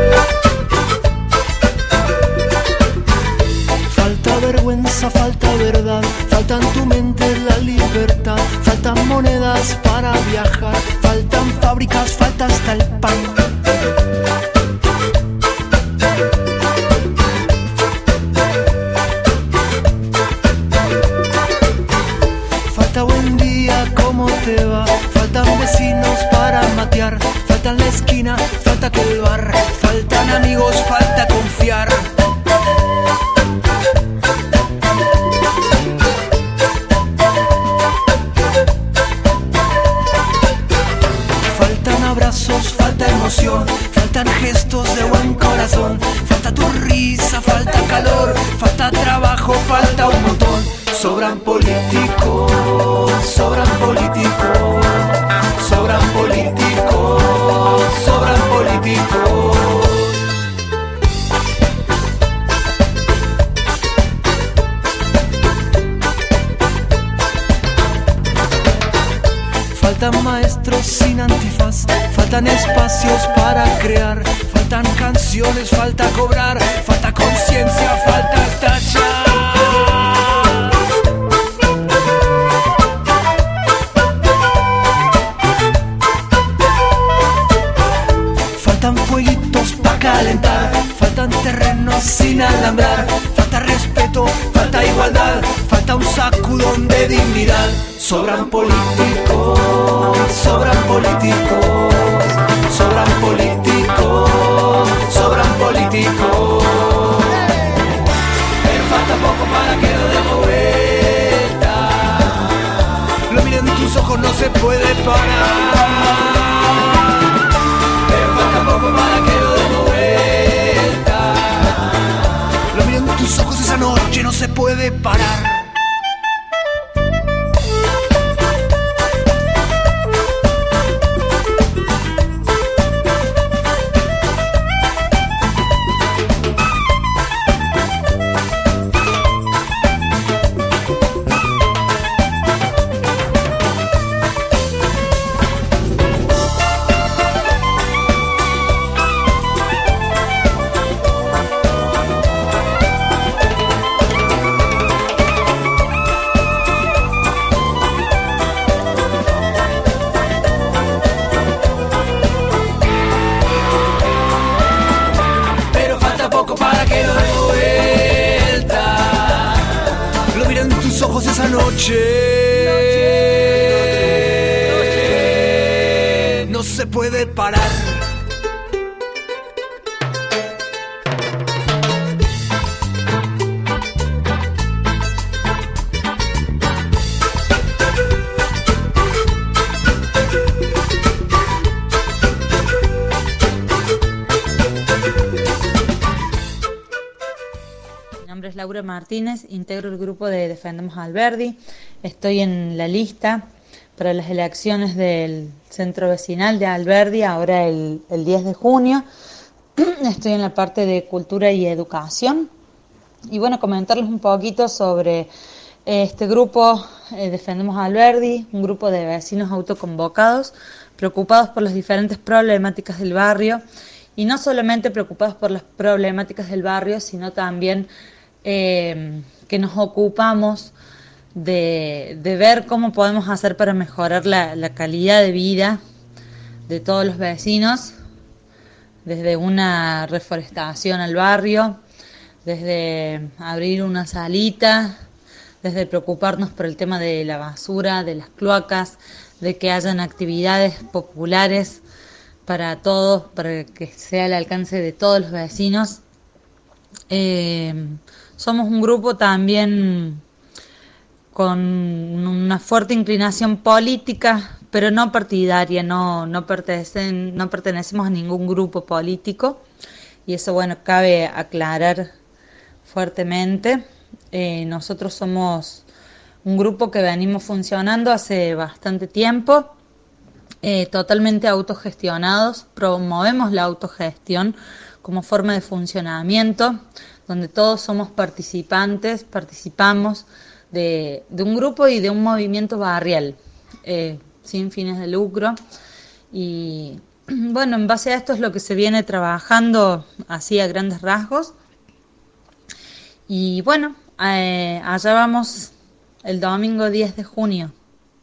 Falta vergüenza, falta verdad, falta en tu mente la libertad, faltan monedas para viajar, faltan fábricas, falta hasta el pan. Falta buen día, ¿cómo te va? Faltan vecinos para matear, falta en la esquina, falta aquel bar, faltan amigos, falta confiar. Faltan abrazos, falta emoción, faltan gestos de buen corazón, falta tu risa, falta calor, falta trabajo, falta un montón. Sobran políticos, sobran políticos, sobran políticos, sobran políticos. Faltan maestros sin antifaz, faltan espacios para crear, faltan canciones, falta cobrar, falta conciencia, falta estallar. Faltan fueguitos para calentar, faltan terrenos sin alambrar, falta respeto, falta igualdad, falta un sacudón de dignidad. Sobran políticos, sobran políticos, sobran políticos, sobran políticos. Pero falta poco para que lo demos vuelta. Lo miren en tus ojos, no se puede parar. Pero falta poco para que lo demos vuelta. Lo miren en tus ojos, esa noche no se puede parar. Esa noche, noche, no se puede parar. Laura Martínez, integro el grupo de Defendemos a Alberdi. Estoy en la lista para las elecciones del centro vecinal de Alberdi, ahora el, el diez de junio. Estoy en la parte de cultura y educación. Y bueno, comentarles un poquito sobre este grupo, eh, Defendemos a Alberdi, un grupo de vecinos autoconvocados, preocupados por las diferentes problemáticas del barrio, y no solamente preocupados por las problemáticas del barrio, sino también Eh, que nos ocupamos de, de ver cómo podemos hacer para mejorar la, la calidad de vida de todos los vecinos, desde una reforestación al barrio, desde abrir una salita, desde preocuparnos por el tema de la basura, de las cloacas, de que hayan actividades populares para todos, para que sea al alcance de todos los vecinos. Eh, Somos un grupo también con una fuerte inclinación política, pero no partidaria, no, no, pertenecen, no pertenecemos a ningún grupo político, y eso, bueno, cabe aclarar fuertemente. Eh, nosotros somos un grupo que venimos funcionando hace bastante tiempo, eh, totalmente autogestionados, promovemos la autogestión como forma de funcionamiento, donde todos somos participantes, participamos de, de un grupo y de un movimiento barrial, eh, sin fines de lucro. Y bueno, en base a esto es lo que se viene trabajando así a grandes rasgos. Y bueno, eh, allá vamos el domingo diez de junio.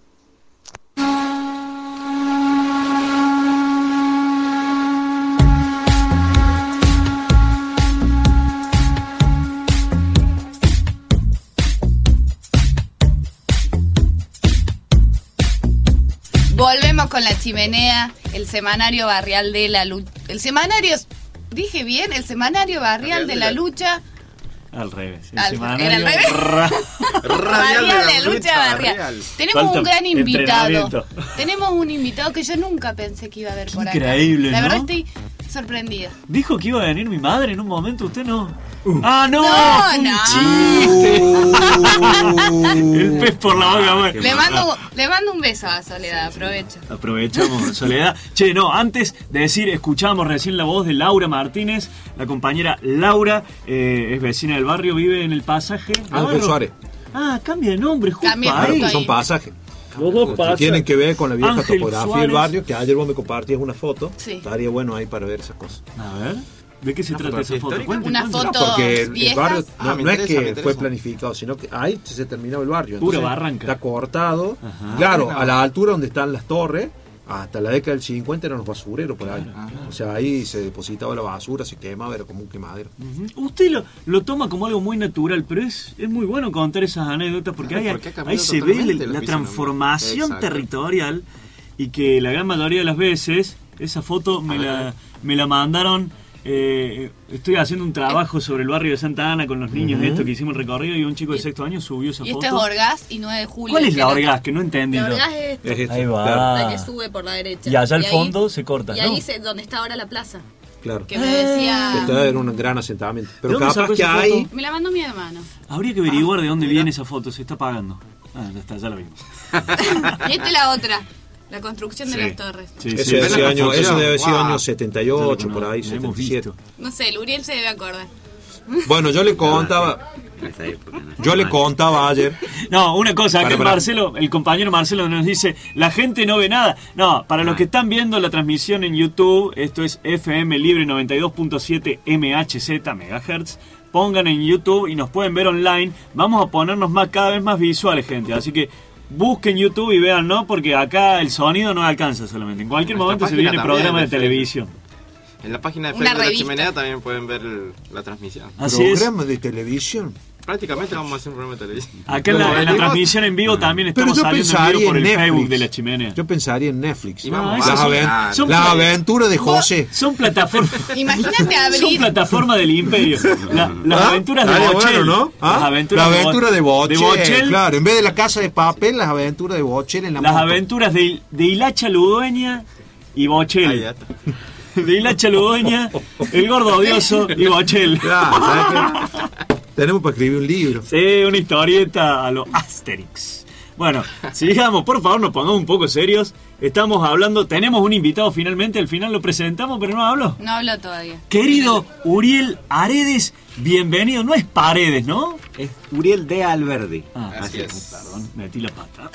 Volvemos con La Chimenea, el semanario barrial de la lucha. El semanario, dije bien, el semanario barrial de la lucha. Al revés. El Al, semanario era al revés. ra- Radial de la lucha barrial. Tenemos Falta un gran invitado. entrenamiento. Tenemos un invitado que yo nunca pensé que iba a haber por acá. Increíble, La verdad ¿no? estoy sorprendida. Dijo que iba a venir mi madre en un momento, usted no. Uh. ¡Ah, no! No, Fue un no. chiste. El pez por la boca, bueno. Le mando, le mando un beso a Soledad, aprovecho. Aprovechamos, Soledad. Che, no, antes de decir, escuchamos recién la voz de Laura Martínez, la compañera Laura, eh, es vecina del barrio, vive en el pasaje. Ángel Navarro. Suárez. Ah, cambia de nombre, justo Cambia de ahí. nombre. Son pasajes. Los dos Que pasajes. tienen que ver con la vieja Ángel topografía Suárez. del barrio, que ayer vos me compartías una foto. Sí. Estaría bueno ahí para ver esas cosas. A ver, ¿de qué se Una trata esa fotografía foto? histórica. Cuente, Una cuente. foto. No, porque el, el viejas. barrio Ah, no, me no es interesa, me que interesa. fue planificado, sino que ahí se terminaba el barrio. Pura Entonces, barranca. Está cortado. Ajá. Claro, Ah, a la altura donde están las torres, hasta la década del cincuenta eran los basureros por ahí. O sea, ahí se depositaba la basura, se quemaba, era como un quemadero. Ujú. Usted lo, lo toma como algo muy natural, pero es, es muy bueno contar esas anécdotas porque Claro, ahí, porque ha cambiado ahí se ve totalmente la, el la visionamiento. transformación Exacto. territorial y que la gran mayoría de las veces, esa foto me la, me la mandaron. Eh, estoy haciendo un trabajo sobre el barrio de Santa Ana con los niños, Ujú. esto que hicimos el recorrido, y un chico de sexto año subió esa Y foto. este es Orgaz y nueve de julio. ¿Cuál es que la no- Orgaz? Que no entendí. La yo. Orgaz es esto, Es esto, Ahí va. claro. la que sube por la derecha. Y allá al ahí- fondo se corta, Y ¿no? ahí es donde está ahora la plaza. Claro. Que me decía. Esto era un gran asentamiento. Pero ¿De dónde capaz sacó que esa hay. foto? Me la mandó mi hermano. Habría que averiguar de dónde viene esa foto, se está pagando. Ah, ya está, ya la vimos. Y esta es la otra. La construcción de Sí. las torres. Sí, Ese sí, debe sí. ser año- eso debe haber sido Wow. año setenta y ocho, por ahí, Lo hemos setenta y siete. visto. No sé, el Uriel se debe acordar. Bueno, yo le contaba, En esa época, ¿no? yo le contaba ayer. No, una cosa, Para, acá para. Marcelo, el compañero Marcelo nos dice, la gente no ve nada. No, para los que están viendo la transmisión en YouTube, esto es F M Libre noventa y dos punto siete M H Z megahertz, pongan en YouTube y nos pueden ver online. Vamos a ponernos más cada vez más visuales, gente, así que busquen YouTube y vean, ¿no? Porque acá el sonido no alcanza solamente. En cualquier Nuestra momento se página viene también programa de de Facebook. televisión. En la página de Una Facebook de la revista. Chimenea también pueden ver el- la transmisión. Así es. Programa de televisión. Prácticamente vamos a hacer un programa de televisión. Acá en la, en la transmisión en vivo también Pero estamos yo saliendo en pensaría vivo por en el Netflix. Facebook de la Chimenea. Yo pensaría en Netflix. Y vamos, No, las esas vamos. aven- Ah, son las pla- aventuras de José. Son plataformas. Imagínate Son abrir. plataformas del imperio. La- las ¿Ah? aventuras de Estaría Bochel. bueno, ¿no? ¿Ah? Las aventuras, La de aventura Bo- de Bochel, de Bochel, claro. En vez de la casa de papel, las aventuras de Bochel en la Las moto. aventuras de, de Hilacha Ludueña y Ahí Bochel. ya está. De Hilacha Ludueña, el gordo odioso y Bochel. Claro, ¿sabes qué? Tenemos para escribir un libro. Sí, una historieta a lo Asterix. Bueno, sigamos, por favor, nos pongamos un poco serios. Estamos hablando, tenemos un invitado finalmente, al final lo presentamos, pero no habló. No habló todavía. Querido Uriel Aredes, bienvenido. No es Paredes, ¿no? Es Uriel de Alberdi, Ah, Así así es. Perdón, metí la pata.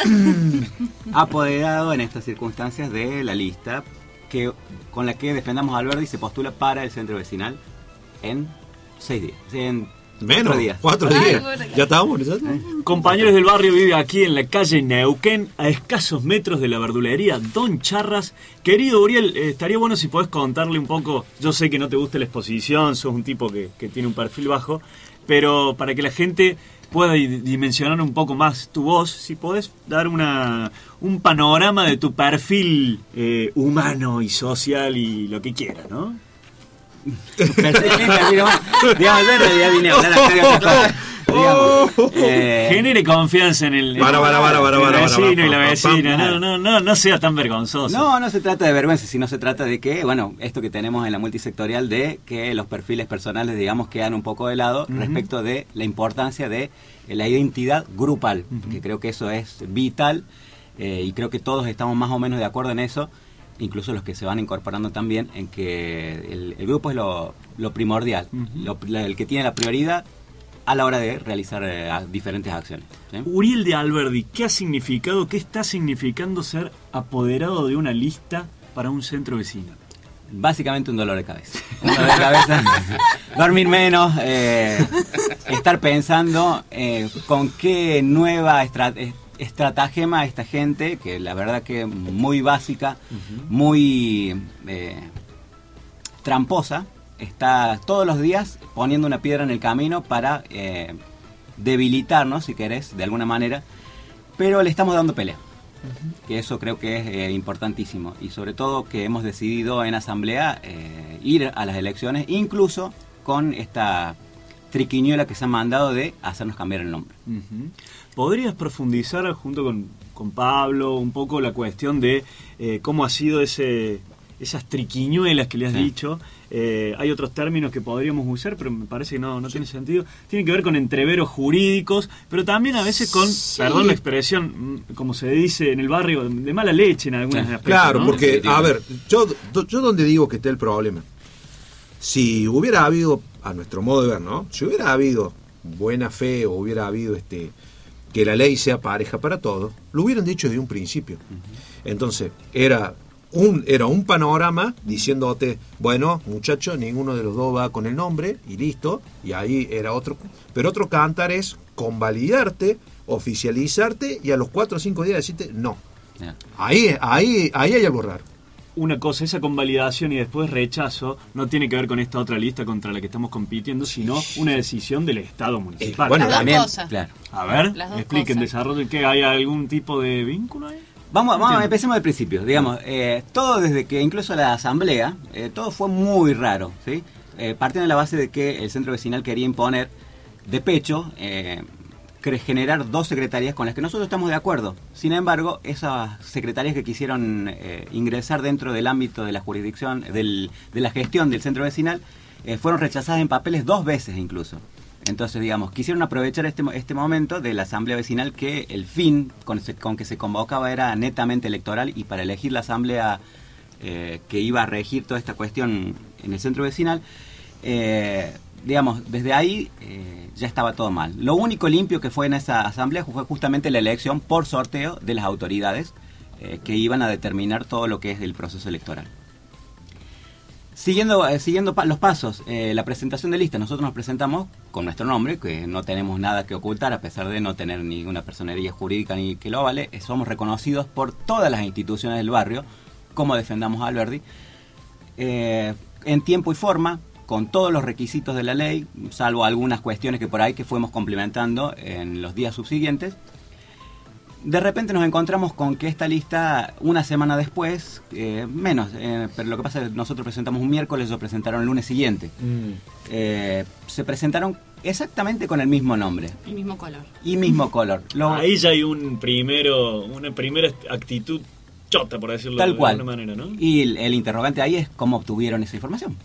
apoderado en estas circunstancias de la lista que con la que Defendamos a Alberdi se postula para el centro vecinal en seis días, en Menos, cuatro días. cuatro Ay, días. bueno. Ya estábamos nosotros. Compañeros del barrio, vive aquí en la calle Neuquén, a escasos metros de la verdulería Don Charras. Querido Uriel, eh, estaría bueno si podés contarle un poco, yo sé que no te gusta la exposición, sos un tipo que, que tiene un perfil bajo, pero para que la gente pueda di- dimensionar un poco más tu voz, si podés dar una un panorama de tu perfil eh, humano y social y lo que quieras, ¿no? Pensé que me vino- digamos, yo en realidad vine a hablar acá de otra cosa. Oh, digamos. Eh, genere confianza en el, Para, para, para, para, en el para, vecino para, y la para, vecina. para. No, no, no, no sea tan vergonzoso. No, no se trata de vergüenza, sino se trata de que, bueno, esto que tenemos en la multisectorial de que los perfiles personales, digamos, quedan un poco de lado Ujú. respecto de la importancia de la identidad grupal, Ujú. que creo que eso es vital eh, y creo que todos estamos más o menos de acuerdo en eso, incluso los que se van incorporando también, en que el, el grupo es lo, lo primordial, Ujú. lo- la- el que tiene la prioridad a la hora de realizar eh, a- diferentes acciones. ¿sí? Uriel de Alberdi, ¿qué ha significado, qué está significando ser apoderado de una lista para un centro vecinal? Básicamente un dolor de cabeza. Un dolor de cabeza, dormir menos, eh, estar pensando eh, con qué nueva estra- eh, estratagema esta gente, que la verdad que muy básica, muy eh, tramposa, está todos los días poniendo una piedra en el camino para eh, debilitarnos, si querés, de alguna manera, pero le estamos dando pelea. Que eso creo que es eh, importantísimo y sobre todo que hemos decidido en asamblea eh, ir a las elecciones incluso con esta triquiñuela que se han mandado de hacernos cambiar el nombre. Ujú. ¿Podrías profundizar junto con, con Pablo un poco la cuestión de eh, cómo ha sido ese esas triquiñuelas que le has Sí. dicho? Eh, hay otros términos que podríamos usar, pero me parece que no, no tiene sentido. Tienen que ver con entreveros jurídicos, pero también a veces con, Sí. perdón la expresión, mm, como se dice en el barrio, de mala leche en algunos aspectos. Claro, ¿no? porque, a ver, yo, yo donde digo que está el problema, si hubiera habido, a nuestro modo de ver, ¿no? Si hubiera habido buena fe o hubiera habido este que la ley sea pareja para todos, lo hubieran dicho desde un principio. Entonces, era un, era un panorama diciéndote, bueno, muchacho, ninguno de los dos va con el nombre y listo, y ahí era otro. Pero otro cantar es convalidarte, oficializarte y a los cuatro o cinco días decirte no. Ya. Ahí, ahí, ahí hay algo raro. Una cosa, esa convalidación y después rechazo no tiene que ver con esta otra lista contra la que estamos compitiendo, sino una decisión del Estado municipal. Eh, bueno, Las dos también, cosas. claro. A ver, Las dos expliquen, cosas. desarrollen, que hay algún tipo de vínculo ahí. Vamos, vamos, Entiendo. empecemos del principio. Digamos, eh, todo desde que incluso la asamblea, eh, todo fue muy raro, ¿sí? Eh, partiendo de la base de que el centro vecinal quería imponer de pecho, eh, cre- generar dos secretarías con las que nosotros estamos de acuerdo. Sin embargo, esas secretarías que quisieron eh, ingresar dentro del ámbito de la jurisdicción, del, de la gestión del centro vecinal, eh, fueron rechazadas en papeles dos veces incluso. Entonces, digamos, quisieron aprovechar este, mo- este momento de la asamblea vecinal que el fin con, se- con que se convocaba era netamente electoral y para elegir la asamblea eh, que iba a regir toda esta cuestión en el centro vecinal, eh, digamos, desde ahí eh, ya estaba todo mal. Lo único limpio que fue en esa asamblea fue justamente la elección por sorteo de las autoridades eh, que iban a determinar todo lo que es el proceso electoral. Siguiendo, eh, siguiendo pa- los pasos, eh, la presentación de lista, nosotros nos presentamos con nuestro nombre, que no tenemos nada que ocultar, a pesar de no tener ninguna personería jurídica ni que lo vale, eh, somos reconocidos por todas las instituciones del barrio, como Defendamos a Alberdi, eh, en tiempo y forma, con todos los requisitos de la ley, salvo algunas cuestiones que por ahí que fuimos complementando en los días subsiguientes. De repente nos encontramos con que esta lista, una semana después, eh, menos, eh, pero lo que pasa es que nosotros presentamos un miércoles, ellos presentaron el lunes siguiente. Eh, se presentaron exactamente con el mismo nombre El mismo color. y mismo color. Lo- Ahí ya hay un primero, una primera actitud chota, por decirlo Tal de cual. alguna manera, ¿no? Y el, el interrogante ahí es cómo obtuvieron esa información.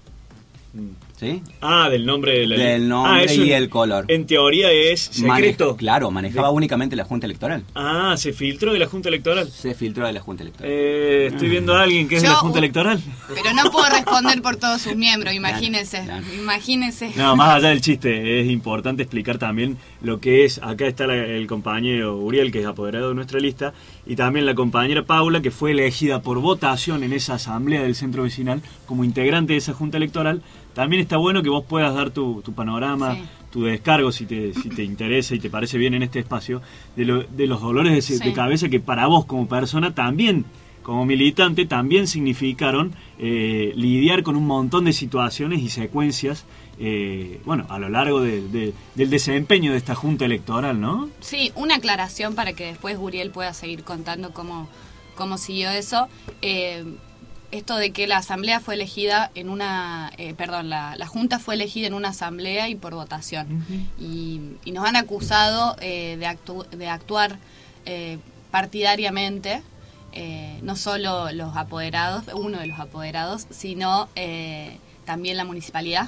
¿Sí? Ah, del nombre de la Del ley. nombre Ah, eso y en- el color. En teoría es secreto. Maneja- claro, manejaba De- únicamente la Junta Electoral. Ah, se filtró de la Junta Electoral. Se filtró de la Junta Electoral. Eh, estoy viendo a alguien que es de Yo- la Junta Electoral. Pero no puedo responder por todos sus miembros, imagínense. Claro, claro. Imagínense. No, más allá del chiste, es importante explicar también lo que es. Acá está la- el compañero Uriel, que es apoderado de nuestra lista, y también la compañera Paula, que fue elegida por votación en esa asamblea del centro vecinal como integrante de esa junta electoral. También está bueno que vos puedas dar tu, tu panorama, Sí. tu descargo, si te, si te interesa y te parece bien en este espacio, de, lo- de los dolores de, Sí. de cabeza que para vos como persona también, como militante, también significaron eh, lidiar con un montón de situaciones y secuencias, eh, bueno, a lo largo de- de- del desempeño de esta junta electoral, ¿no? Sí, una aclaración para que después Uriel pueda seguir contando cómo, cómo siguió eso. Eh, esto de que la asamblea fue elegida en una, eh, perdón, la, la junta fue elegida en una asamblea y por votación. Uh-huh. y, y nos han acusado eh, de, actu- de actuar eh, partidariamente, eh, no solo los apoderados, uno de los apoderados, sino eh, también la municipalidad.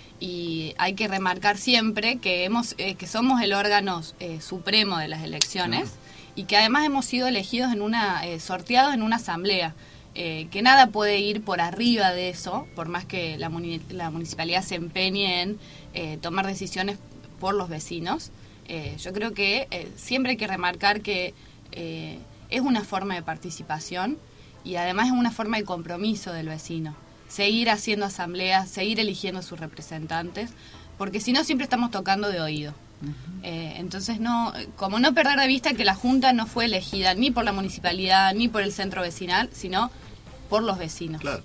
Y hay que remarcar siempre que hemos eh, que somos el órgano eh, supremo de las elecciones, uh-huh. y que además hemos sido elegidos en una eh, sorteados en una asamblea. Eh, que nada puede ir por arriba de eso, por más que la, muni- la municipalidad se empeñe en eh, tomar decisiones por los vecinos. Eh, yo creo que eh, siempre hay que remarcar que eh, es una forma de participación y además es una forma de compromiso del vecino. Seguir haciendo asambleas, seguir eligiendo sus representantes, porque si no siempre estamos tocando de oído. Uh-huh. Eh, entonces, no, como no perder de vista que la Junta no fue elegida ni por la municipalidad ni por el centro vecinal, sino por los vecinos. Claro.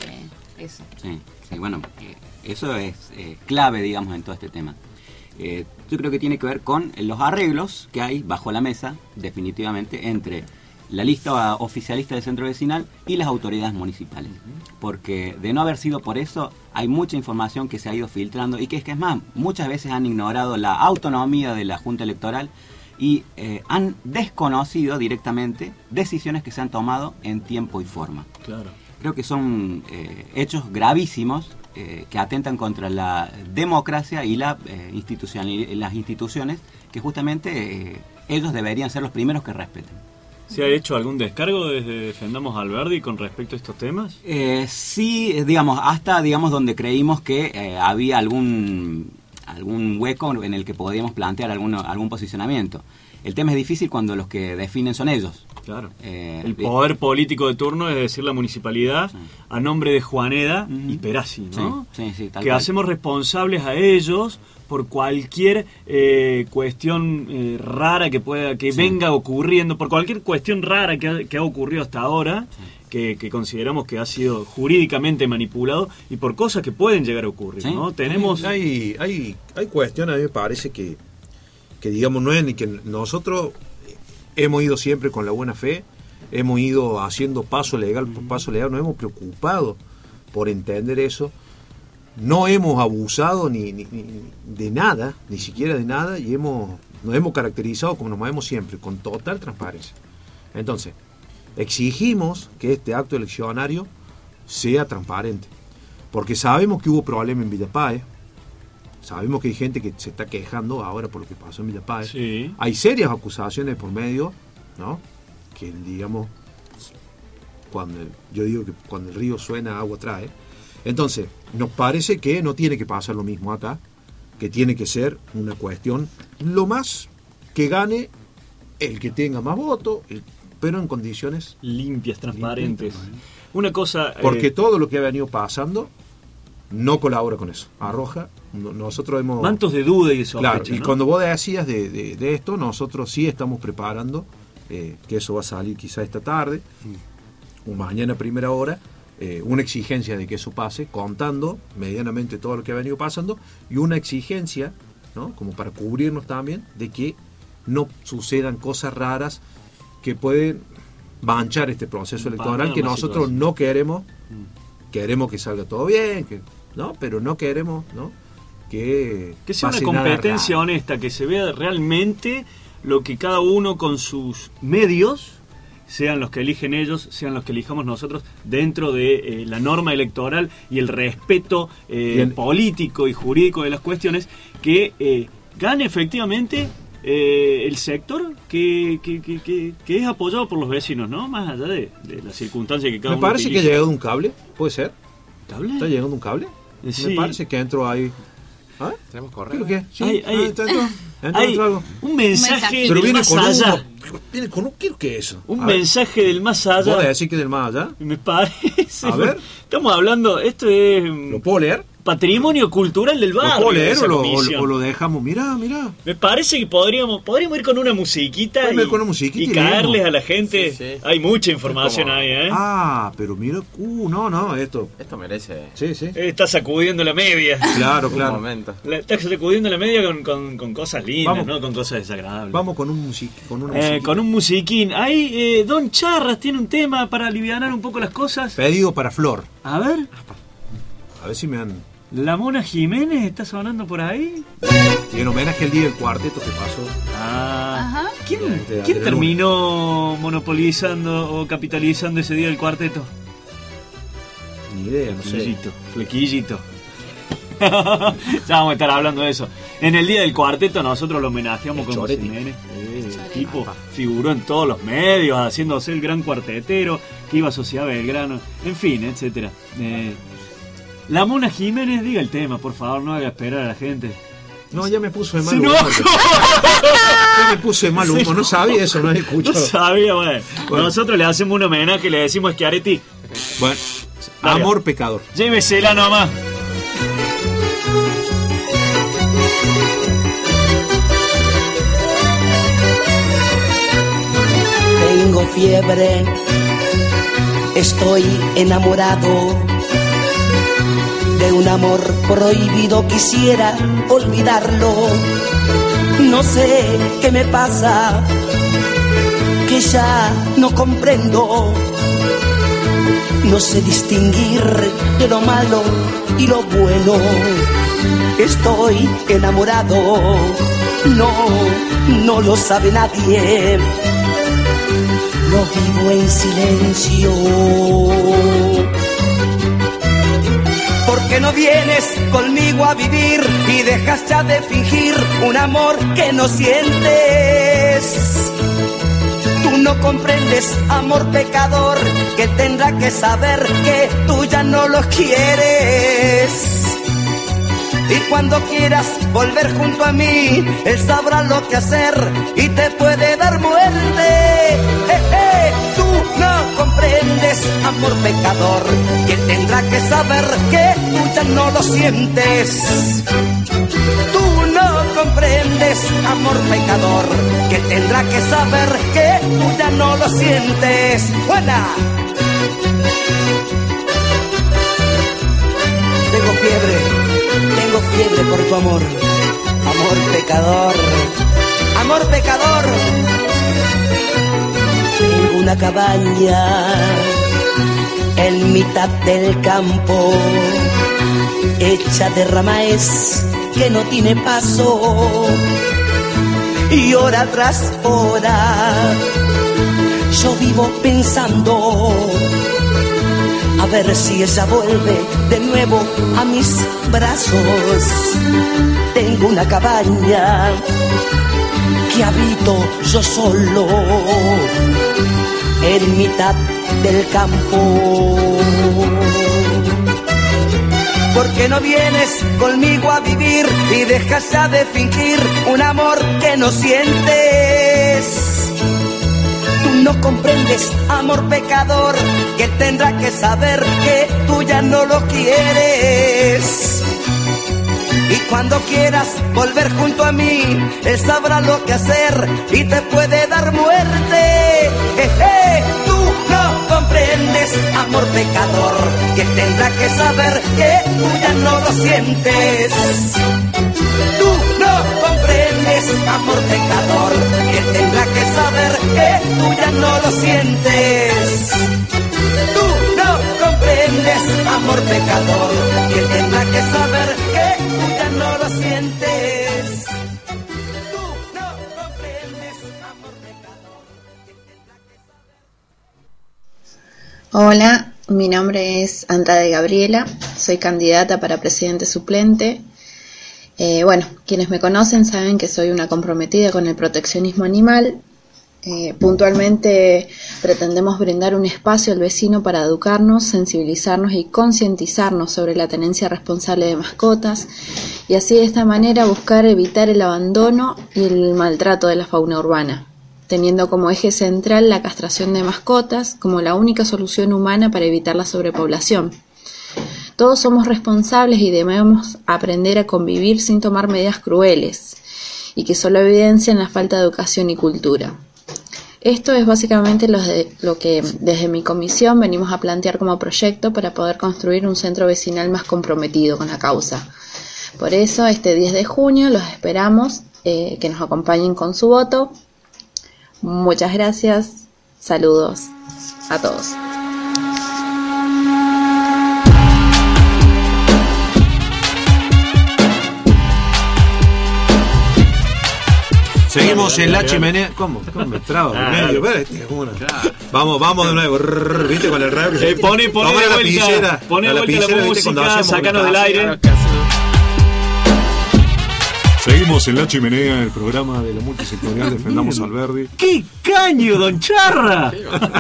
Eh, eso. Sí, sí, bueno, eh, eso es eh, clave, digamos, en todo este tema. Eh, yo creo que tiene que ver con los arreglos que hay bajo la mesa, definitivamente, entre la lista oficialista del centro vecinal y las autoridades municipales. Porque de no haber sido por eso, hay mucha información que se ha ido filtrando y que es que es más, muchas veces han ignorado la autonomía de la Junta Electoral y eh, han desconocido directamente decisiones que se han tomado en tiempo y forma. Claro. Creo que son eh, hechos gravísimos eh, que atentan contra la democracia y la, eh, institución, y las instituciones que justamente eh, ellos deberían ser los primeros que respeten. ¿Se ha hecho algún descargo desde Defendamos Alberdi con respecto a estos temas? Eh, sí, digamos, hasta digamos donde creímos que eh, había algún algún hueco en el que podíamos plantear algún, algún posicionamiento. El tema es difícil cuando los que definen son ellos. Claro. Eh, el poder político de turno, es decir, la municipalidad, sí. a nombre de Juaneda uh-huh. y Perazzi, ¿no? Sí, sí, sí, tal que cual. hacemos responsables a ellos por cualquier eh, cuestión eh, rara que pueda que sí. venga ocurriendo, por cualquier cuestión rara que ha, que ha ocurrido hasta ahora, sí. que, que consideramos que ha sido jurídicamente manipulado y por cosas que pueden llegar a ocurrir, sí. ¿no? Tenemos hay hay hay cuestiones, a mí me parece que que digamos no es ni que nosotros hemos ido siempre con la buena fe, hemos ido haciendo paso legal por paso legal, nos hemos preocupado por entender eso. No hemos abusado ni, ni, ni de nada, ni siquiera de nada, y hemos nos hemos caracterizado como nos movemos siempre, con total transparencia. Entonces, exigimos que este acto eleccionario sea transparente, porque sabemos que hubo problemas en Villa Páez, sabemos que hay gente que se está quejando ahora por lo que pasó en Villa Páez. Sí. Hay serias acusaciones por medio, ¿no? Que digamos, cuando yo digo que cuando el río suena, agua trae. Entonces, nos parece que no tiene que pasar lo mismo acá, que tiene que ser una cuestión lo más que gane el que tenga más votos, pero en condiciones limpias, transparentes. Limpias. Una cosa... Porque eh... todo lo que ha venido pasando no colabora con eso. Arroja, nosotros hemos... mantos de duda y de sospecha, claro, y ¿no? cuando vos decías de, de, de esto, nosotros sí estamos preparando, eh, que eso va a salir quizá esta tarde, mm. o mañana a primera hora, Eh, una exigencia de que eso pase, contando medianamente todo lo que ha venido pasando, y una exigencia, ¿no? Como para cubrirnos también, de que no sucedan cosas raras que pueden manchar este proceso electoral, que nosotros situación. no queremos, mm. queremos que salga todo bien, que, ¿no? Pero no queremos, ¿no? que, que sea una competencia honesta, que se vea realmente lo que cada uno con sus medios, sean los que eligen ellos, sean los que elijamos nosotros, dentro de eh, la norma electoral y el respeto eh, político y jurídico de las cuestiones, que eh, gane efectivamente eh, el sector que, que, que, que, que es apoyado por los vecinos, ¿no? Más allá de, de las circunstancias que cada Me uno parece utiliza. que ha llegado un cable, ¿puede ser? ¿Cable? ¿Está llegando un cable? Sí. Me parece que entró ahí. ¿Ah? ¿Tenemos correo? ¿Qué? Sí, hay, hay, ah, entró, entró, entró, hay entró algo. un mensaje Pero del viene más con allá. Uno, viene con un, ¿qué, ¿qué es eso? Un A mensaje ver. del más allá. ¿Vos decís que del más allá? Me parece. A ver. Estamos hablando, esto es... ¿Lo puedo leer? patrimonio cultural del ¿Lo barrio. puedo leer esa o lo, comisión. o lo dejamos? Mirá, mirá. Me parece que podríamos podríamos ir con una musiquita Podemos y, ir con una musiquita y y caerles leemos. a la gente. Sí, sí. Hay mucha información como- ahí, ¿eh? Ah, pero mira, uh, no, no, esto. Esto merece Sí, sí. Eh, Está sacudiendo la media. Claro, un claro. momento. La- está sacudiendo la media con, con, con cosas lindas, Vamos. no con cosas desagradables. Vamos con un music, con una Eh, musiquita. con un musiquín. Ahí eh, Don Charras tiene un tema para alivianar un poco las cosas. Pedido para Flor. A ver, A ver si me han. la Mona Jiménez está sonando por ahí. Y en homenaje al día del cuarteto que pasó. Ah, Ajá. ¿quién, Este, quién Adrián terminó monopolizando o capitalizando ese día del cuarteto? Ni idea, no sé. Flequillito, flequillito. Ya vamos a estar hablando de eso. En el día del cuarteto nosotros lo homenajeamos El con Choretti. Jiménez. Eh, el tipo figuró en todos los medios, haciéndose el gran cuartetero, que iba a Sociedad Belgrano, en fin, etcétera. Eh, la Mona Jiménez, diga el tema, por favor, no haga esperar a la gente. No, ya me puso de mal Se humor. enojó. Ya me puse de mal Se humor. No sabía eso, no había escuchado. No sabía, bueno. Bueno. Nosotros le hacemos un homenaje, le decimos que Areti, Bueno, Dale. amor pecador. llévesela nomás. Tengo fiebre, estoy enamorado de un amor prohibido, quisiera olvidarlo. No sé qué me pasa, que ya no comprendo. No sé distinguir de lo malo y lo bueno. Estoy enamorado, no, no lo sabe nadie. Lo vivo en silencio. ¿Por qué no vienes conmigo a vivir y dejas ya de fingir un amor que no sientes? Tú no comprendes, amor pecador, que tendrá que saber que tú ya no lo quieres. Y cuando quieras volver junto a mí, él sabrá lo que hacer y te puede dar muerte. Eh, eh, tú no comprendes, amor pecador, que él tendrá que saber que tú ya no lo sientes. Tú no comprendes, amor pecador, que él tendrá que saber que tú ya no lo sientes. ¡Buena! Tengo fiebre, tengo fiebre por tu amor, amor pecador, amor pecador. Tengo una cabaña en mitad del campo, hecha de ramaes que no tiene paso, y hora tras hora yo vivo pensando a ver si ella vuelve de nuevo a mis brazos. Tengo una cabaña que habito yo solo en mitad del campo. ¿Por qué no vienes conmigo a vivir y dejas ya de fingir un amor que no sientes? Tú no comprendes, amor pecador, que tendrá que saber que tú ya no lo quieres. Y cuando quieras volver junto a mí, él sabrá lo que hacer y te puede dar muerte. Eh, eh, tú no comprendes, amor pecador, que tendrá que saber que tú ya no lo sientes. Tú no comprendes, amor pecador, que tendrá que saber que tú ya no lo sientes. Tú no comprendes, amor pecador, que tendrá que saber que tú ya no lo sientes. Tú no comprendes, amor pecador, que tendrá que saber. Hola, mi nombre es Andrade Gabriela, soy candidata para presidente suplente. Eh, bueno, quienes me conocen saben que soy una comprometida con el proteccionismo animal. Eh, puntualmente pretendemos brindar un espacio al vecino para educarnos, sensibilizarnos y concientizarnos sobre la tenencia responsable de mascotas y así de esta manera buscar evitar el abandono y el maltrato de la fauna urbana, teniendo como eje central la castración de mascotas como la única solución humana para evitar la sobrepoblación. Todos somos responsables y debemos aprender a convivir sin tomar medidas crueles y que solo evidencian la falta de educación y cultura. Esto es básicamente lo, de, lo que desde mi comisión venimos a plantear como proyecto para poder construir un centro vecinal más comprometido con la causa. Por eso, este diez de junio los esperamos, eh, que nos acompañen con su voto. Muchas gracias, saludos a todos. Seguimos en la chimenea. ¿Cómo? ¿Cómo me trabo? Ah, medio, pero este es una. Vamos, vamos de nuevo. Rrr, ¿viste con el rap? Eh, pone, pone Toma de la vuelta, lapicera, pone de la vuelta la lapicera, ¿viste? Cuando música, hacemos sacanos del aire. Seguimos en la chimenea, el programa de la multisectorial Defendamos Alberdi. ¡Qué caño, don Charra!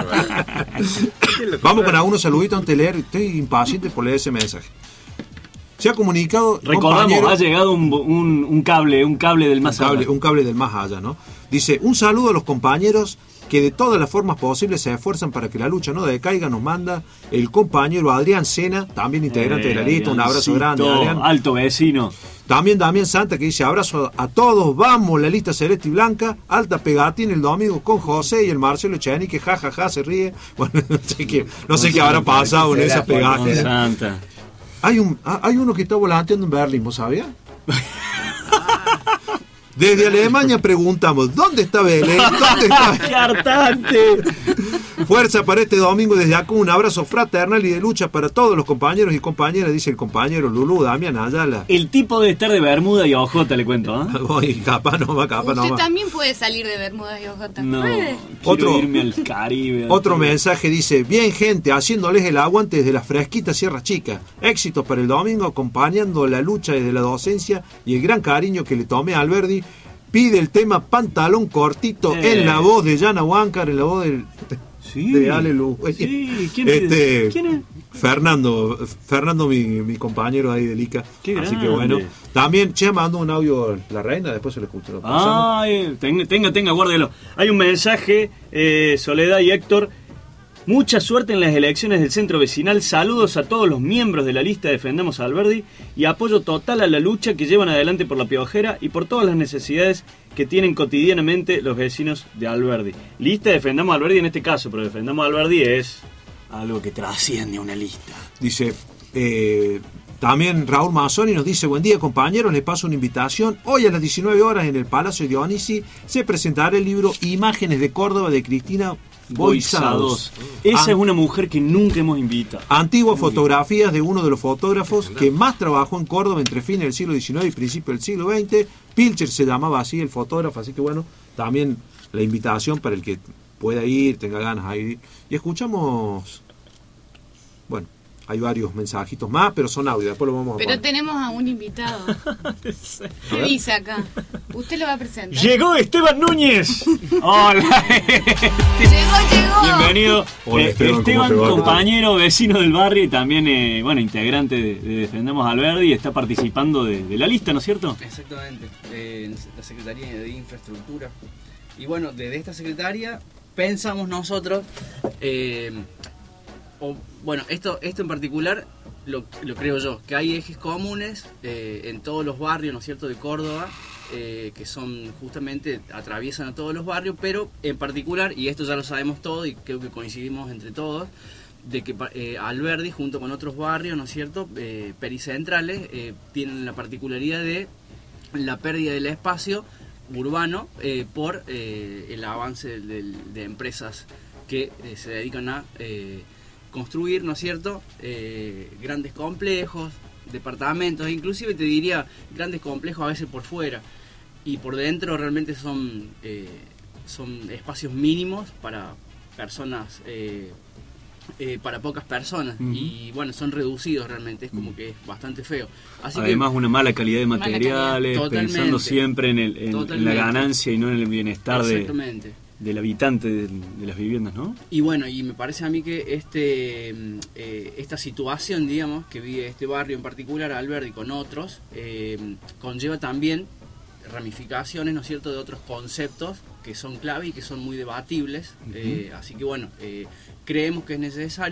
Vamos con algunos saluditos antes de leer. Estoy impaciente por leer ese mensaje. Se ha comunicado. Recordamos, ha llegado un, un, un cable, un cable del más un cable, allá. Un cable del más allá, ¿no? Dice, un saludo a los compañeros que de todas las formas posibles se esfuerzan para que la lucha no decaiga. Nos manda el compañero Adrián Sena, también integrante eh, de la lista. Un abrazo grande, Adrián. Alto vecino. También Damián Santa, que dice, abrazo a todos, vamos, la lista celeste y blanca, alta pegatina el domingo con José y el Marcelo Echenique, que jajaja, ja, ja, se ríe. Bueno, no sé qué, no sé qué habrá pasado en esa pegatina. Santa. Hay un hay uno que está volanteando en Berlín, ¿vos sabías? Desde Alemania preguntamos, ¿dónde está Belén? ¿Dónde está Belén? ¡Qué hartante! Fuerza para este domingo desde acá, un abrazo fraternal y de lucha para todos los compañeros y compañeras, dice el compañero Lulú Damián Ayala. El tipo debe estar de Bermuda y ojota, le cuento, ¿eh? Oye, capaz no va, capaz no Usted va. también puede salir de Bermuda y ojota. No, ¿Puede? quiero Otro- irme al Caribe. Otro mensaje dice, bien gente, haciéndoles el aguante desde la fresquita Sierra Chica. Éxitos para el domingo, acompañando la lucha desde la docencia y el gran cariño que le tomé a Alberdi. Pide el tema Pantalón Cortito Eh. en la voz de Yana Huáncar, en la voz del... Sí. de Ale Lu. Sí, ¿quién, Este, ¿quién es? Fernando, Fernando mi, mi compañero ahí del I C A. Qué Así grande. que bueno. También, che, mandó un audio la reina, después se lo escucho. Lo pasamos. Ay, tenga, tenga, tenga, guárdelo. Hay un mensaje, eh, Soledad y Héctor. Mucha suerte en las elecciones del centro vecinal. Saludos a todos los miembros de la lista Defendamos a Alberdi y apoyo total a la lucha que llevan adelante por la Piojera y por todas las necesidades que tienen cotidianamente los vecinos de Alberdi. Lista Defendamos a Alberdi en este caso, pero Defendamos a Alberdi es algo que trasciende a una lista. Dice, eh, también Raúl Mazzoni nos dice, buen día compañeros, les paso una invitación. Hoy a las diecinueve horas en el Palacio de Dionisi se presentará el libro Imágenes de Córdoba de Cristina Boisados. Esa An- es una mujer que nunca hemos invitado. Antiguas fotografías de uno de los fotógrafos que más trabajó en Córdoba entre fines del siglo diecinueve y principios del siglo veinte. Pilcher se llamaba así el fotógrafo, así que bueno, también la invitación para el que pueda ir, tenga ganas de ir. Y escuchamos, bueno, hay varios mensajitos más, pero son audio, después lo vamos a Pero poner. tenemos a un invitado. ¿Qué dice acá? Usted lo va a presentar. ¡Llegó Esteban Núñez! ¡Hola! Llegó, llegó. Bienvenido. Hola, Eh, Esteban, ¿cómo Esteban, te va? compañero, vecino del barrio y también, eh, bueno, integrante de, de Defendemos a Alberdi y está participando de, de la lista, ¿no es cierto? Exactamente, eh, en la Secretaría de Infraestructura. Y bueno, desde esta secretaría pensamos nosotros, eh, o, bueno, esto, esto en particular lo, lo creo yo, que hay ejes comunes eh, en todos los barrios, ¿no es cierto?, de Córdoba, eh, que son justamente, atraviesan a todos los barrios, pero en particular, y esto ya lo sabemos todos y creo que coincidimos entre todos, de que eh, Alberdi junto con otros barrios, ¿no es cierto?, eh, pericentrales, eh, tienen la particularidad de la pérdida del espacio urbano eh, por eh, el avance de, de empresas que eh, se dedican a eh, construir, ¿no es cierto?, eh, grandes complejos, departamentos, inclusive te diría grandes complejos a veces por fuera, y por dentro realmente son, eh, son espacios mínimos para personas, eh, eh, para pocas personas, uh-huh. y bueno, son reducidos realmente, es como que es bastante feo. Así Además que, una mala calidad de materiales, calidad. pensando siempre en, el, en, en la ganancia y no en el bienestar de, del habitante de, de las viviendas, ¿no? Y bueno, y me parece a mí que este eh, esta situación, digamos, que vive este barrio en particular, Alberdi, con otros, eh, conlleva también ramificaciones, ¿no es cierto?, de otros conceptos que son clave y que son muy debatibles, uh-huh. eh, así que bueno, eh, creemos que es necesario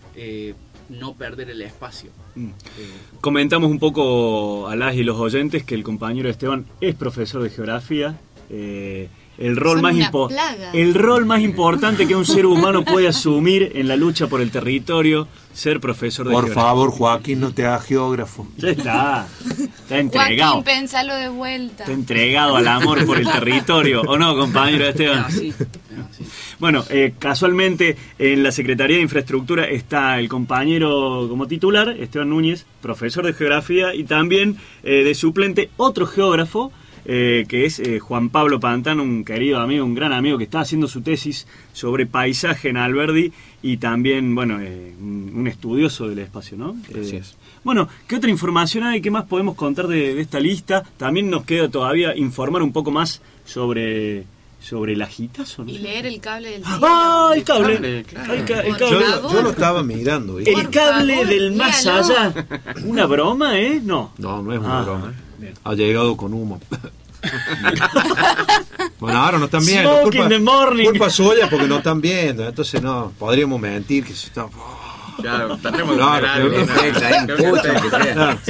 eh, no perder el espacio. Mm. Eh, Comentamos un poco a las y los oyentes que el compañero Esteban es profesor de geografía. Eh, el rol Son más una impo- plaga. el rol más importante que un ser humano puede asumir en la lucha por el territorio, ser profesor de Por geografía. favor, Joaquín, no te hagas geógrafo. Ya está. Está entregado. Joaquín, pensalo de vuelta. Está entregado al amor por el territorio. ¿O no, compañero Esteban? Ah, sí. Bueno, eh, casualmente en la Secretaría de Infraestructura está el compañero como titular, Esteban Núñez, profesor de geografía, y también eh, de suplente otro geógrafo, eh, que es eh, Juan Pablo Pantano, un querido amigo, un gran amigo que está haciendo su tesis sobre paisaje en Alberdi y también, bueno, eh, un, un estudioso del espacio, ¿no? Así Eh, es. Bueno, ¿qué otra información hay? ¿Qué más podemos contar de, de esta lista? También nos queda todavía informar un poco más sobre... sobre el agitazo, ¿no? Y leer el cable del cielo. ¡Ah, el cable! cable, claro. El, ca- el Por cable. Yo, yo lo estaba mirando, ¿viste? El cable favor, del más míralo. allá. ¿Una broma, eh? No. No, no es una Ah, broma. bien. Ha llegado con humo. Bueno, ahora no están viendo. Smoke Culpa, in the morning. culpa suya porque no están viendo. Entonces no, podríamos mentir que se está... Claro, tendremos que Claro, esperar, pero- un efecto ahí, un pucho, que sea. Claro.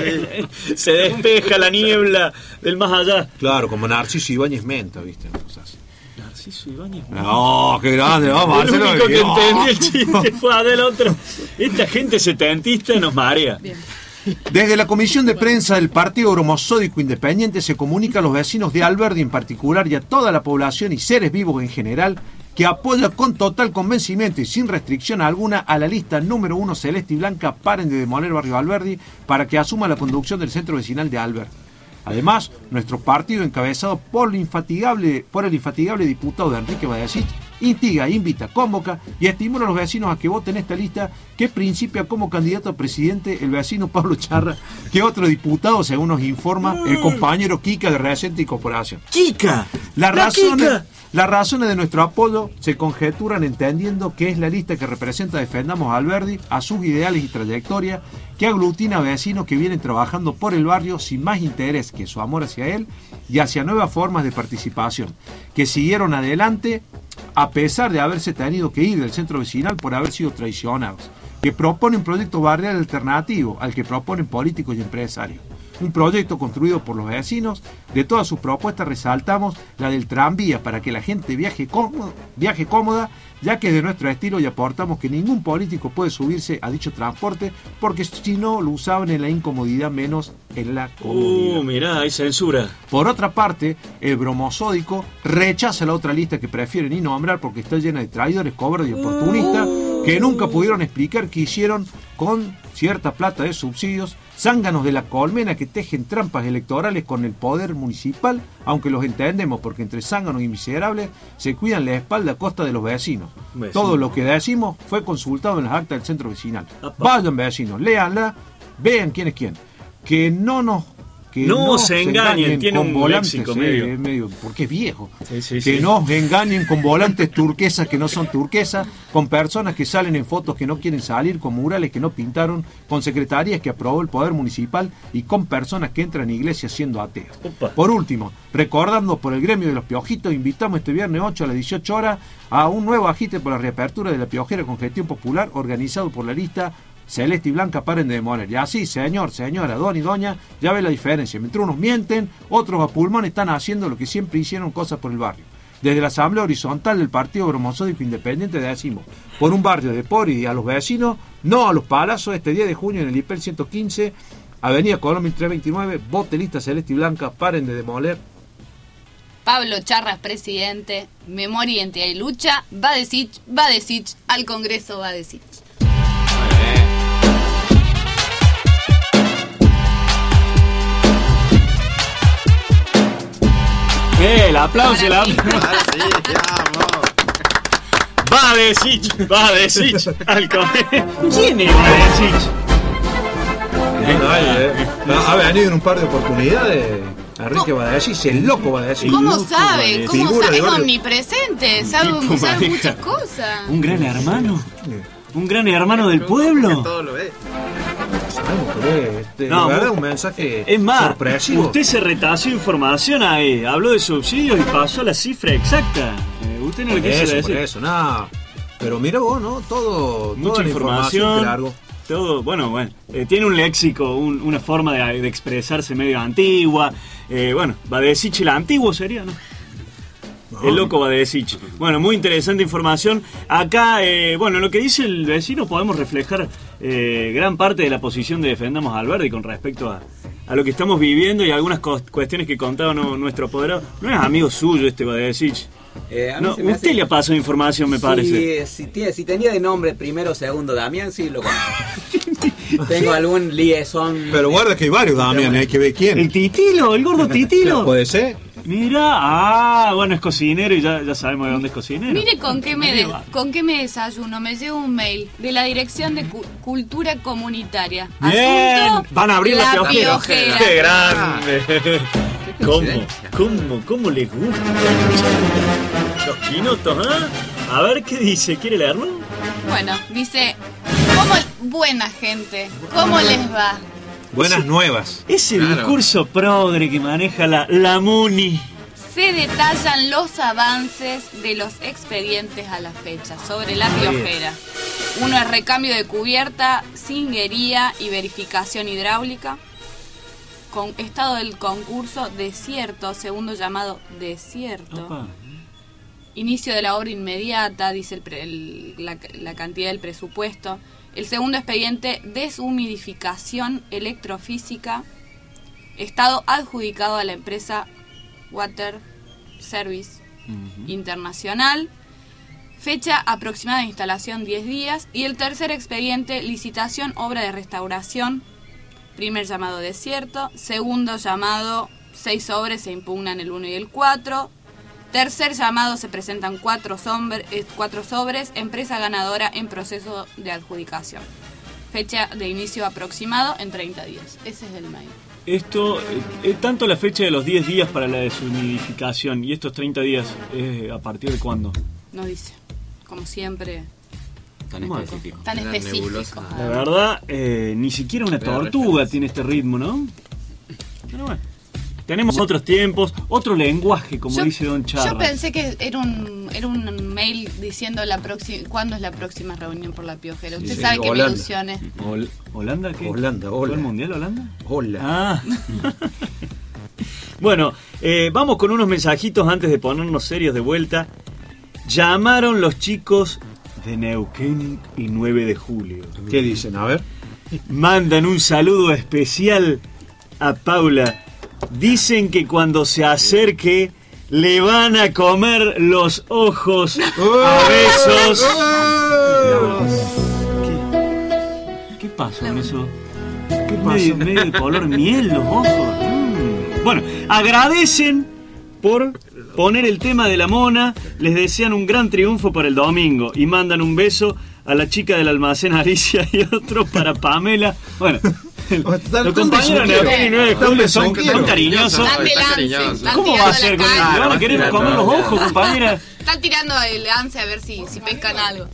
Se despeja la niebla del más allá. Claro, como Narciso Ibáñez Menta, ¿viste? Cosas. Narciso Ibáñez. No, qué grande, vamos, El Marcelo. único que No. entendió el chiste fue Adel otro. Esta gente setentista nos marea. Desde la Comisión de Prensa del Partido Bromosódico Independiente se comunica a los vecinos de Alberdi en particular y a toda la población y seres vivos en general que apoya con total convencimiento y sin restricción alguna a la lista número uno celeste y blanca Paren de Demoler Barrio Alberdi para que asuma la conducción del centro vecinal de Alberdi. Además, nuestro partido, encabezado por el infatigable, por el infatigable diputado de Enrique Badecich, instiga, invita, convoca y estimula a los vecinos a que voten esta lista que principia como candidato a presidente el vecino Pablo Charra, que otro diputado, según nos informa el compañero Kika de Recente Incorporación. ¡Kika! Las ¡La razones, Kika! las razones de nuestro apoyo se conjeturan entendiendo que es la lista que representa Defendamos a Alberdi, a sus ideales y trayectoria, que aglutina a vecinos que vienen trabajando por el barrio sin más interés que su amor hacia él y hacia nuevas formas de participación, que siguieron adelante a pesar de haberse tenido que ir del centro vecinal por haber sido traicionados, que proponen un proyecto barrial alternativo al que proponen políticos y empresarios. Un proyecto construido por los vecinos. De todas sus propuestas resaltamos la del tranvía para que la gente viaje cómoda, viaje cómoda, ya que es de nuestro estilo y aportamos que ningún político puede subirse a dicho transporte porque si no lo usaban en la incomodidad menos en la comodidad. Uh, mirá, hay censura. Por otra parte, el bromosódico rechaza la otra lista que prefieren ni nombrar porque está llena de traidores, cobardes y oportunistas que nunca pudieron explicar qué hicieron con cierta plata de subsidios, zánganos de la colmena que tejen trampas electorales con el poder municipal, aunque los entendemos porque entre zánganos y miserables se cuidan la espalda a costa de los vecinos. Vecino. Todo lo que decimos fue consultado en las actas del centro vecinal. Vayan vecinos, léanla, vean quién es quién. Que no nos... Que No se engañen, tiene con un volantes, léxico eh, medio. es medio, porque es viejo. Sí, sí, que sí. no engañen con volantes turquesas que no son turquesas, con personas que salen en fotos que no quieren salir, con murales que no pintaron, con secretarías que aprobó el poder municipal y con personas que entran a iglesias siendo ateas. Opa. Por último, recordando por el gremio de los piojitos, invitamos este viernes ocho a las dieciocho horas a un nuevo agite por la reapertura de la piojera con gestión popular organizado por la lista Celeste y Blanca Paren de Demoler. Y así, señor, señora, don y doña, ya ve la diferencia. Mientras unos mienten, otros a pulmón están haciendo lo que siempre hicieron, cosas por el barrio. Desde la Asamblea Horizontal del Partido Bromosódico Independiente decimos, por un barrio de pobres y a los vecinos, no a los palazos, este diez de junio en el I P E L ciento quince, Avenida Colombia trescientos veintinueve, vote lista Celeste y Blanca, paren de demoler. Pablo Charras, presidente, Memoria, Identidad y Lucha, Badecich, Badecich, al Congreso Badecich. Eh, el aplauso, el aplauso. Ahora sí, vamos. Badecich, Badecich, al Congreso. ¿Quién es Badecich? Ha venido en un par de oportunidades. Enrique Badecich, el loco Badecich. ¿Cómo sabe? ¿Cómo Figura sabe? de Es barrio. omnipresente, sabe, tipo sabe maneja. muchas cosas. ¿Un gran hermano? ¿Un gran hermano del pueblo? Todo lo ve. Sabemos que este, No, la verdad, mu- un mensaje Es más, sorpresivo. usted se retació información ahí, habló de subsidios y pasó la cifra exacta. Eh, usted no le Por quiso eso, decir. por eso, no. Pero mira vos, ¿no? Todo, Mucha toda la información. que largo. Todo, bueno, bueno. Eh, tiene un léxico, un- una forma de, de expresarse medio antigua. Eh, bueno, Badesich el antiguo sería, ¿no? El loco Badesich. Bueno, muy interesante información. Acá, eh, bueno, lo que dice el vecino podemos reflejar eh, gran parte de la posición de Defendamos a Alberdi con respecto a, a lo que estamos viviendo y algunas co- cuestiones que contaba no- nuestro apoderado. No es amigo suyo este Badesich. Eh, a mí No, se me usted hace- le pasó información, me Sí, parece. Si, tiene- si tenía de nombre primero o segundo Damián, sí lo conozco. Tengo algún liaison. Pero guarda que hay varios Damián, hay que ver quién. El Titilo, el gordo Titilo. Puede ser. Mira, ah, bueno, es cocinero y ya, ya sabemos de dónde es cocinero. Mire con qué me Mire, de- va. con qué me desayuno. Me llevo un mail de la Dirección de Cu- Cultura Comunitaria. Bien, Asunto, van a abrir la, la piojera. piojera. ¡Qué grande! ¿Cómo? ¿Cómo? ¿Cómo les gusta? Los quinotos, ¿ah? A ver qué dice, ¿quiere leerlo? Bueno, dice, ¿cómo, buena gente, ¿cómo les va? Buenas nuevas. Ese Claro. discurso progre que maneja la, la MUNI. Se detallan los avances de los expedientes a la fecha sobre la Bien. piojera. Uno es recambio de cubierta, cinguería y verificación hidráulica. Con estado del concurso desierto, segundo llamado desierto. Opa. Inicio de la obra inmediata, dice el pre- el- la, la cantidad del presupuesto. El segundo expediente, deshumidificación electrofísica. Estado adjudicado a la empresa Water Service Internacional. Fecha aproximada de instalación diez días. Y el tercer expediente, licitación, obra de restauración. Primer llamado desierto. Segundo llamado, seis sobres se impugnan el uno y el cuatro. Tercer llamado, se presentan cuatro, sombre- eh, cuatro sobres. Empresa ganadora en proceso de adjudicación. Fecha de inicio aproximado en treinta días. Ese es el mail. Esto, eh, tanto la fecha de los diez días para la deshumidificación y estos treinta días, eh, ¿a partir de cuándo? No dice. Como siempre. Tan Bueno. específico. Tan Era específico. nebulosa. La verdad, eh, ni siquiera una Pero tortuga tiene este ritmo, ¿no? Pero bueno. Tenemos otros tiempos, otro lenguaje, como Yo- dice Don Charles. Yo pensé que era un, era un mail diciendo la próxima, cuándo es la próxima reunión por la piojera. Usted Sí, sabe que me Holanda. ilusiones. Hol- ¿Holanda qué? Holanda, ¿Fue hola. el Mundial Holanda? Hola. Ah. Bueno, eh, vamos con unos mensajitos antes de ponernos serios de vuelta. Llamaron los chicos de Neuquén y nueve de julio. ¿Qué dicen? A ver. Mandan un saludo especial a Paula. Dicen que cuando se acerque le van a comer los ojos a besos. ¿Qué, qué pasó con eso? ¿Qué medio, medio de color miel los ojos. Mm. Bueno, agradecen por poner el tema de la mona, les desean un gran triunfo para el domingo y mandan un beso a la chica del almacén Alicia y otro para Pamela. Bueno, los compañeros de Neuquén y nueve de julio son, son cariñosos. Date lance, están ¿Cómo va a tirando ser la con caña. Le van a querer comer los ojos, compañera? Están tirando el lance a ver si, si pescan algo.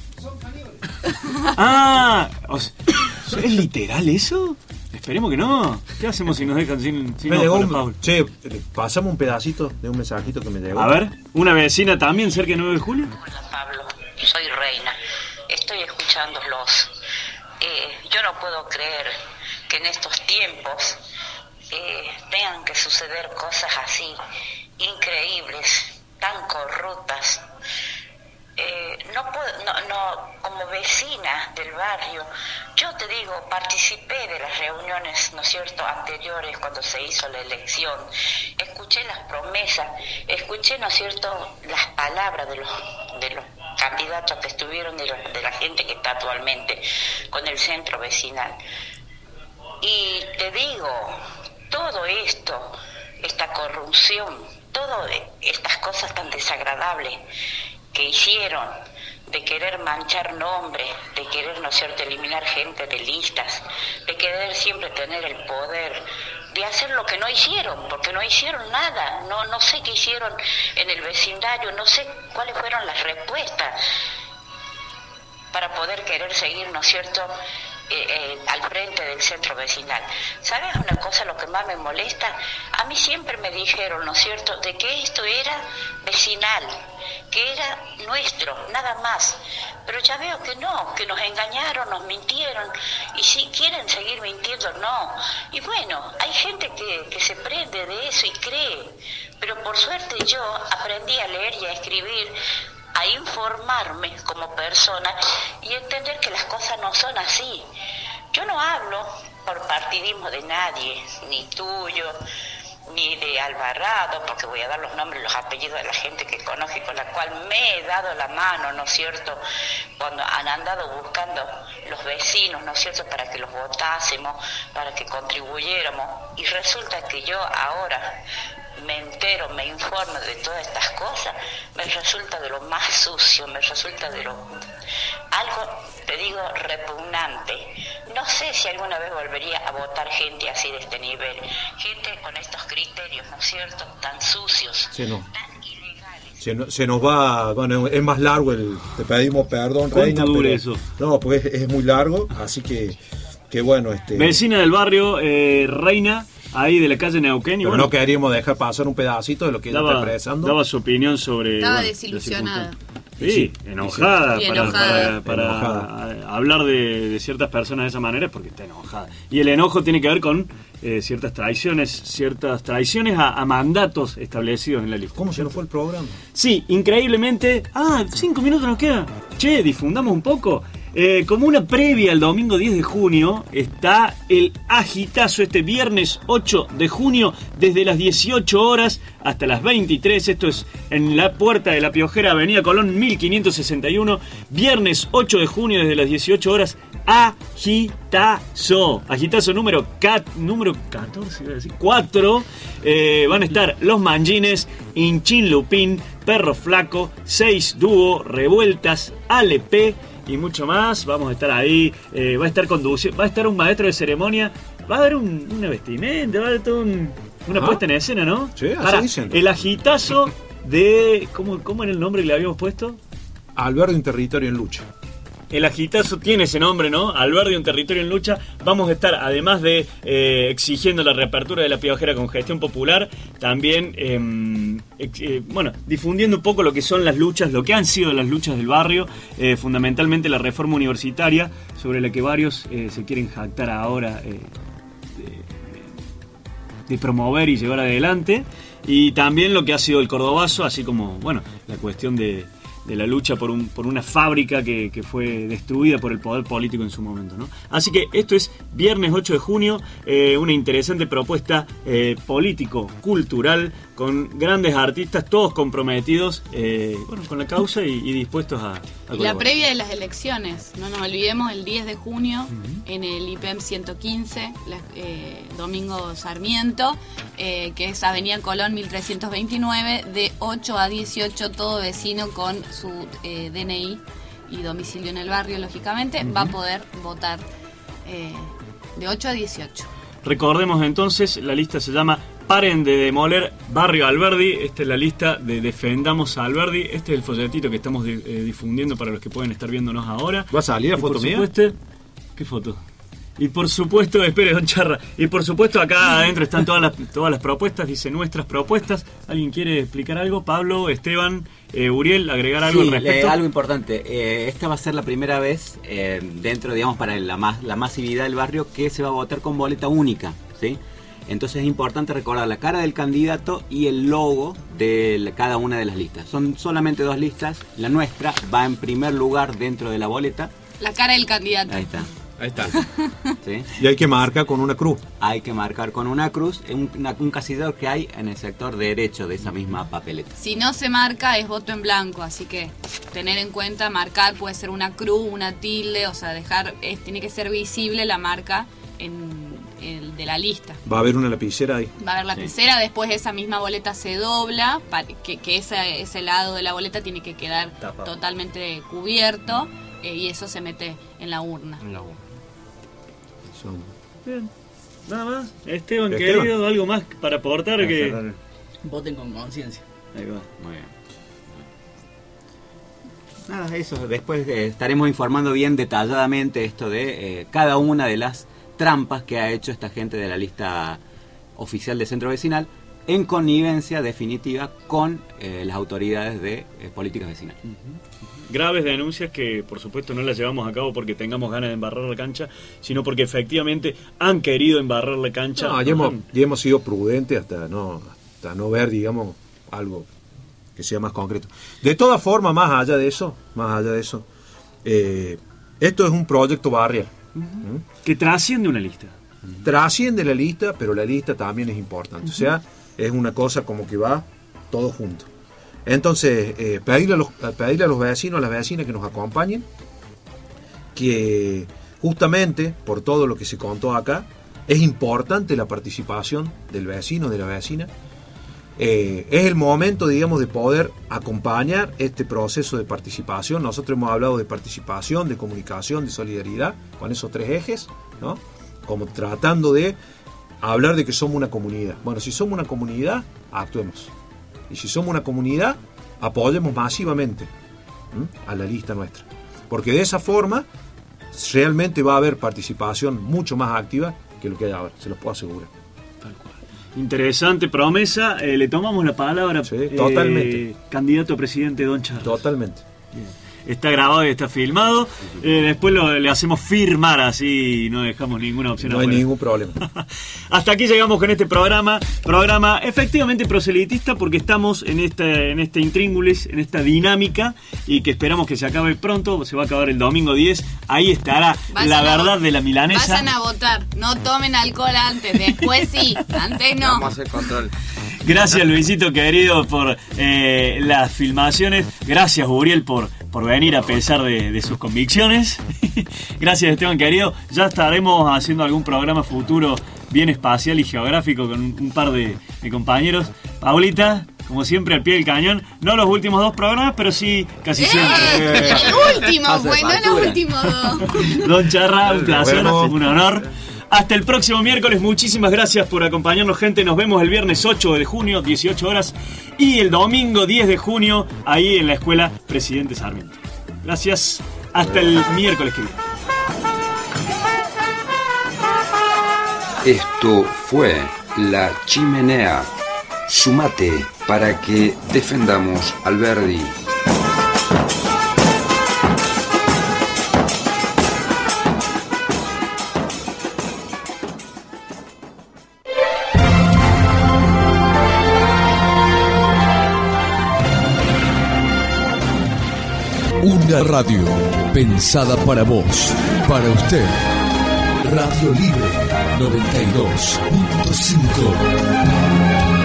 Ah, o sea, ¿es literal eso? Esperemos que no. ¿Qué hacemos si nos dejan sin, sin Me ojo, llegó la un, Paula? che, pasamos un pedacito de un mensajito que me llegó. A ver, una vecina también cerca de nueve de julio. Pablo, soy Reina. Estoy escuchándolos. Eh, yo no puedo creer que en estos tiempos eh, tengan que suceder cosas así, increíbles, tan corruptas. Eh, no puedo, no, no, como vecina del barrio, yo te digo, participé de las reuniones, ¿no es cierto?, anteriores cuando se hizo la elección, escuché las promesas, escuché, ¿no es cierto?, las palabras de los, de los candidatos que estuvieron, de, los, de la gente que está actualmente con el centro vecinal. Y te digo, todo esto, esta corrupción, todas estas cosas tan desagradables que hicieron, de querer manchar nombres, de querer, ¿no es cierto?, eliminar gente de listas, de querer siempre tener el poder, de hacer lo que no hicieron, porque no hicieron nada, no, no sé qué hicieron en el vecindario, no sé cuáles fueron las respuestas para poder querer seguir, ¿no es cierto?, eh, eh, al frente del centro vecinal. ¿Sabes una cosa, lo que más me molesta? A mí siempre me dijeron, ¿no es cierto?, de que esto era vecinal, que era nuestro, nada más. Pero ya veo que no, que nos engañaron, nos mintieron, y si quieren seguir mintiendo, no. Y bueno, hay gente que, que se prende de eso y cree, pero por suerte yo aprendí a leer y a escribir, a informarme como persona y entender que las cosas no son así. Yo no hablo por partidismo de nadie, ni tuyo, ni de Alvarado, porque voy a dar los nombres y los apellidos de la gente que conozco y con la cual me he dado la mano, ¿no es cierto?, cuando han andado buscando los vecinos, ¿no es cierto?, para que los votásemos, para que contribuyéramos, y resulta que yo ahora me entero, me informo de todas estas cosas, me resulta de lo más sucio, me resulta de lo... algo, te digo, repugnante. No sé si alguna vez volvería a votar gente así de este nivel, gente con estos criterios, ¿no es cierto?, tan sucios, Sí, no. tan ilegales. Se, no- se nos va, bueno, es más largo el, te pedimos perdón, ¿Cuánto Reina, dura pero- eso? No, pues es, es muy largo, así que, que bueno, este... Vecina del barrio eh, Reina, ahí de la calle Neuquén. Y Pero bueno, no queríamos dejar pasar un pedacito de lo que ella está daba, expresando. daba su opinión sobre... Estaba bueno, desilusionada. las circunstancias. Sí, enojada, Y para, enojada. para- para Enojada. hablar de, de ciertas personas de esa manera es porque está enojada. Y el enojo tiene que ver con eh, ciertas traiciones, ciertas traiciones a, a mandatos establecidos en la lista. ¿Cómo se nos fue el programa? Sí, increíblemente. Ah, cinco minutos nos quedan. Che, difundamos un poco. Eh, como una previa al domingo diez de junio, está el agitazo este viernes ocho de junio, desde las dieciocho horas hasta las veintitrés. Esto es en la puerta de la Piojera, Avenida Colón mil quinientos sesenta y uno. Viernes ocho de junio, desde las dieciocho horas, agitazo. Agitazo número, cat, número catorce, iba a decir, cuatro. Eh, van a estar Los Manjines, Inchín Lupín, Perro Flaco, Seis Dúo, Revueltas, Ale P y mucho más. Vamos a estar ahí, eh, va a estar conduciendo, va a estar un maestro de ceremonia, va a haber un, una vestimenta, va a haber todo un- una Ah. puesta en escena, ¿no? Sí, así Pará, dicen. el agitazo de... ¿cómo, ¿Cómo era el nombre que le habíamos puesto? Alberto, un territorio en lucha. El agitazo tiene ese nombre, ¿no? Alberdi, un territorio en lucha. Vamos a estar, además de eh, exigiendo la reapertura de la Piojera con gestión popular, también, eh, ex- eh, bueno, difundiendo un poco lo que son las luchas, lo que han sido las luchas del barrio, eh, fundamentalmente la reforma universitaria, sobre la que varios eh, se quieren jactar ahora eh, de, de promover y llevar adelante. Y también lo que ha sido el Cordobazo, así como, bueno, la cuestión de... de la lucha por, un, por una fábrica que, que fue destruida por el poder político en su momento, ¿no? Así que esto es viernes ocho de junio, eh, una interesante propuesta eh, político-cultural con grandes artistas, todos comprometidos eh, bueno, con la causa y, y dispuestos a, a Y la colaborar. previa de las elecciones, no nos olvidemos, el diez de junio en el I P E M ciento quince, la- eh, Domingo Sarmiento, eh, que es Avenida Colón mil trescientos veintinueve, de ocho a dieciocho, todo vecino con su eh, D N I y domicilio en el barrio, lógicamente, va a poder votar eh, de ocho a dieciocho. Recordemos entonces, la lista se llama Paren de demoler Barrio Alberdi. Esta es la lista de Defendamos a Alberdi. Este es el folletito que estamos di- eh, difundiendo para los que pueden estar viéndonos ahora. ¿Va a salir la Y foto por mía? supuesto, ¿qué foto? Y por supuesto, espere, don Charra. Y por supuesto, acá adentro están todas las, todas las propuestas, dice nuestras propuestas. ¿Alguien quiere explicar algo? Pablo, Esteban, eh, Uriel, agregar algo Sí, al respecto. eh, algo importante. Eh, esta va a ser la primera vez eh, dentro, digamos, para la, mas- la masividad del barrio que se va a votar con boleta única, ¿sí? Entonces es importante recordar la cara del candidato y el logo de la- cada una de las listas. Son solamente dos listas. La nuestra va en primer lugar dentro de la boleta. La cara del candidato. Ahí está. Ahí está. ¿Sí? Y hay que marcar con una cruz. Hay que marcar con una cruz un, una- un casillero que hay en el sector derecho de esa misma papeleta. Si no se marca es voto en blanco, así que tener en cuenta, marcar puede ser una cruz, una tilde, o sea, dejar, es- tiene que ser visible la marca en el de la lista. Va a haber una lapicera ahí. Va a haber lapicera, después esa misma boleta se dobla, para que, que ese, ese lado de la boleta tiene que quedar Tapado. totalmente cubierto eh, y eso se mete en la urna. En la urna. Bien. Nada más. Esteban, Esteban. querido, algo más para aportar Para que... cerrar. Voten con conciencia. Ahí va. Muy bien. Nada, eso. Después eh, estaremos informando bien detalladamente esto de eh, cada una de las trampas que ha hecho esta gente de la lista oficial del Centro Vecinal en connivencia definitiva con eh, las autoridades de eh, políticas vecinales. Graves denuncias que por supuesto no las llevamos a cabo porque tengamos ganas de embarrar la cancha, sino porque efectivamente han querido embarrar la cancha. No, y hemos, y hemos sido prudentes hasta no, hasta no ver, digamos, algo que sea más concreto. De todas formas, más allá de eso, más allá de eso, eh, esto es un proyecto barrial. Uh-huh. ¿Mm? Que trasciende una lista. Trasciende la lista, pero la lista también es importante. Uh-huh. O sea, es una cosa como que va todo junto. Entonces, eh, pedirle, a los, pedirle a los vecinos, a las vecinas que nos acompañen, que justamente por todo lo que se contó acá, es importante la participación del vecino, de la vecina. Eh, es el momento, digamos, de poder acompañar este proceso de participación. Nosotros hemos hablado de participación, de comunicación, de solidaridad, con esos tres ejes, ¿no? Como tratando de hablar de que somos una comunidad. Bueno, si somos una comunidad, actuemos. Y si somos una comunidad, apoyemos masivamente ¿m? a la lista nuestra. Porque de esa forma, realmente va a haber participación mucho más activa que lo que hay ahora, se los puedo asegurar. Tal cual. Interesante promesa, eh, le tomamos la palabra. Sí, totalmente. Eh, candidato a presidente Don Charles. Totalmente. Bien. Está grabado y está filmado. Eh, después lo, le hacemos firmar así y no dejamos ninguna opción No afuera. hay ningún problema. Hasta aquí llegamos con este programa. Programa efectivamente proselitista porque estamos en este, en este intríngulis, en esta dinámica y que esperamos que se acabe pronto. Se va a acabar el domingo diez. Ahí estará Vayan la a verdad de la milanesa. Vayan a votar. No tomen alcohol antes. Después sí. Antes no. Vamos a hacer control. Gracias Luisito querido por eh, las filmaciones. Gracias Uriel por, por venir a pesar de, de sus convicciones. Gracias Esteban querido. Ya estaremos haciendo algún programa futuro bien espacial y geográfico con un, un par de, de compañeros. Paulita, como siempre al pie del cañón. No los últimos dos programas, pero sí casi ¡Eh! siempre. El último, bueno, los últimos dos. Don Charra, un placer, Bueno. un honor. Hasta el próximo miércoles, muchísimas gracias por acompañarnos, gente. Nos vemos el viernes ocho de junio, dieciocho horas, y el domingo diez de junio, ahí en la Escuela Presidente Sarmiento. Gracias, hasta el miércoles que viene. Esto fue La Chimenea. Sumate para que defendamos Alberdi. Una radio pensada para vos, para usted. Radio Libre noventa y dos punto cinco.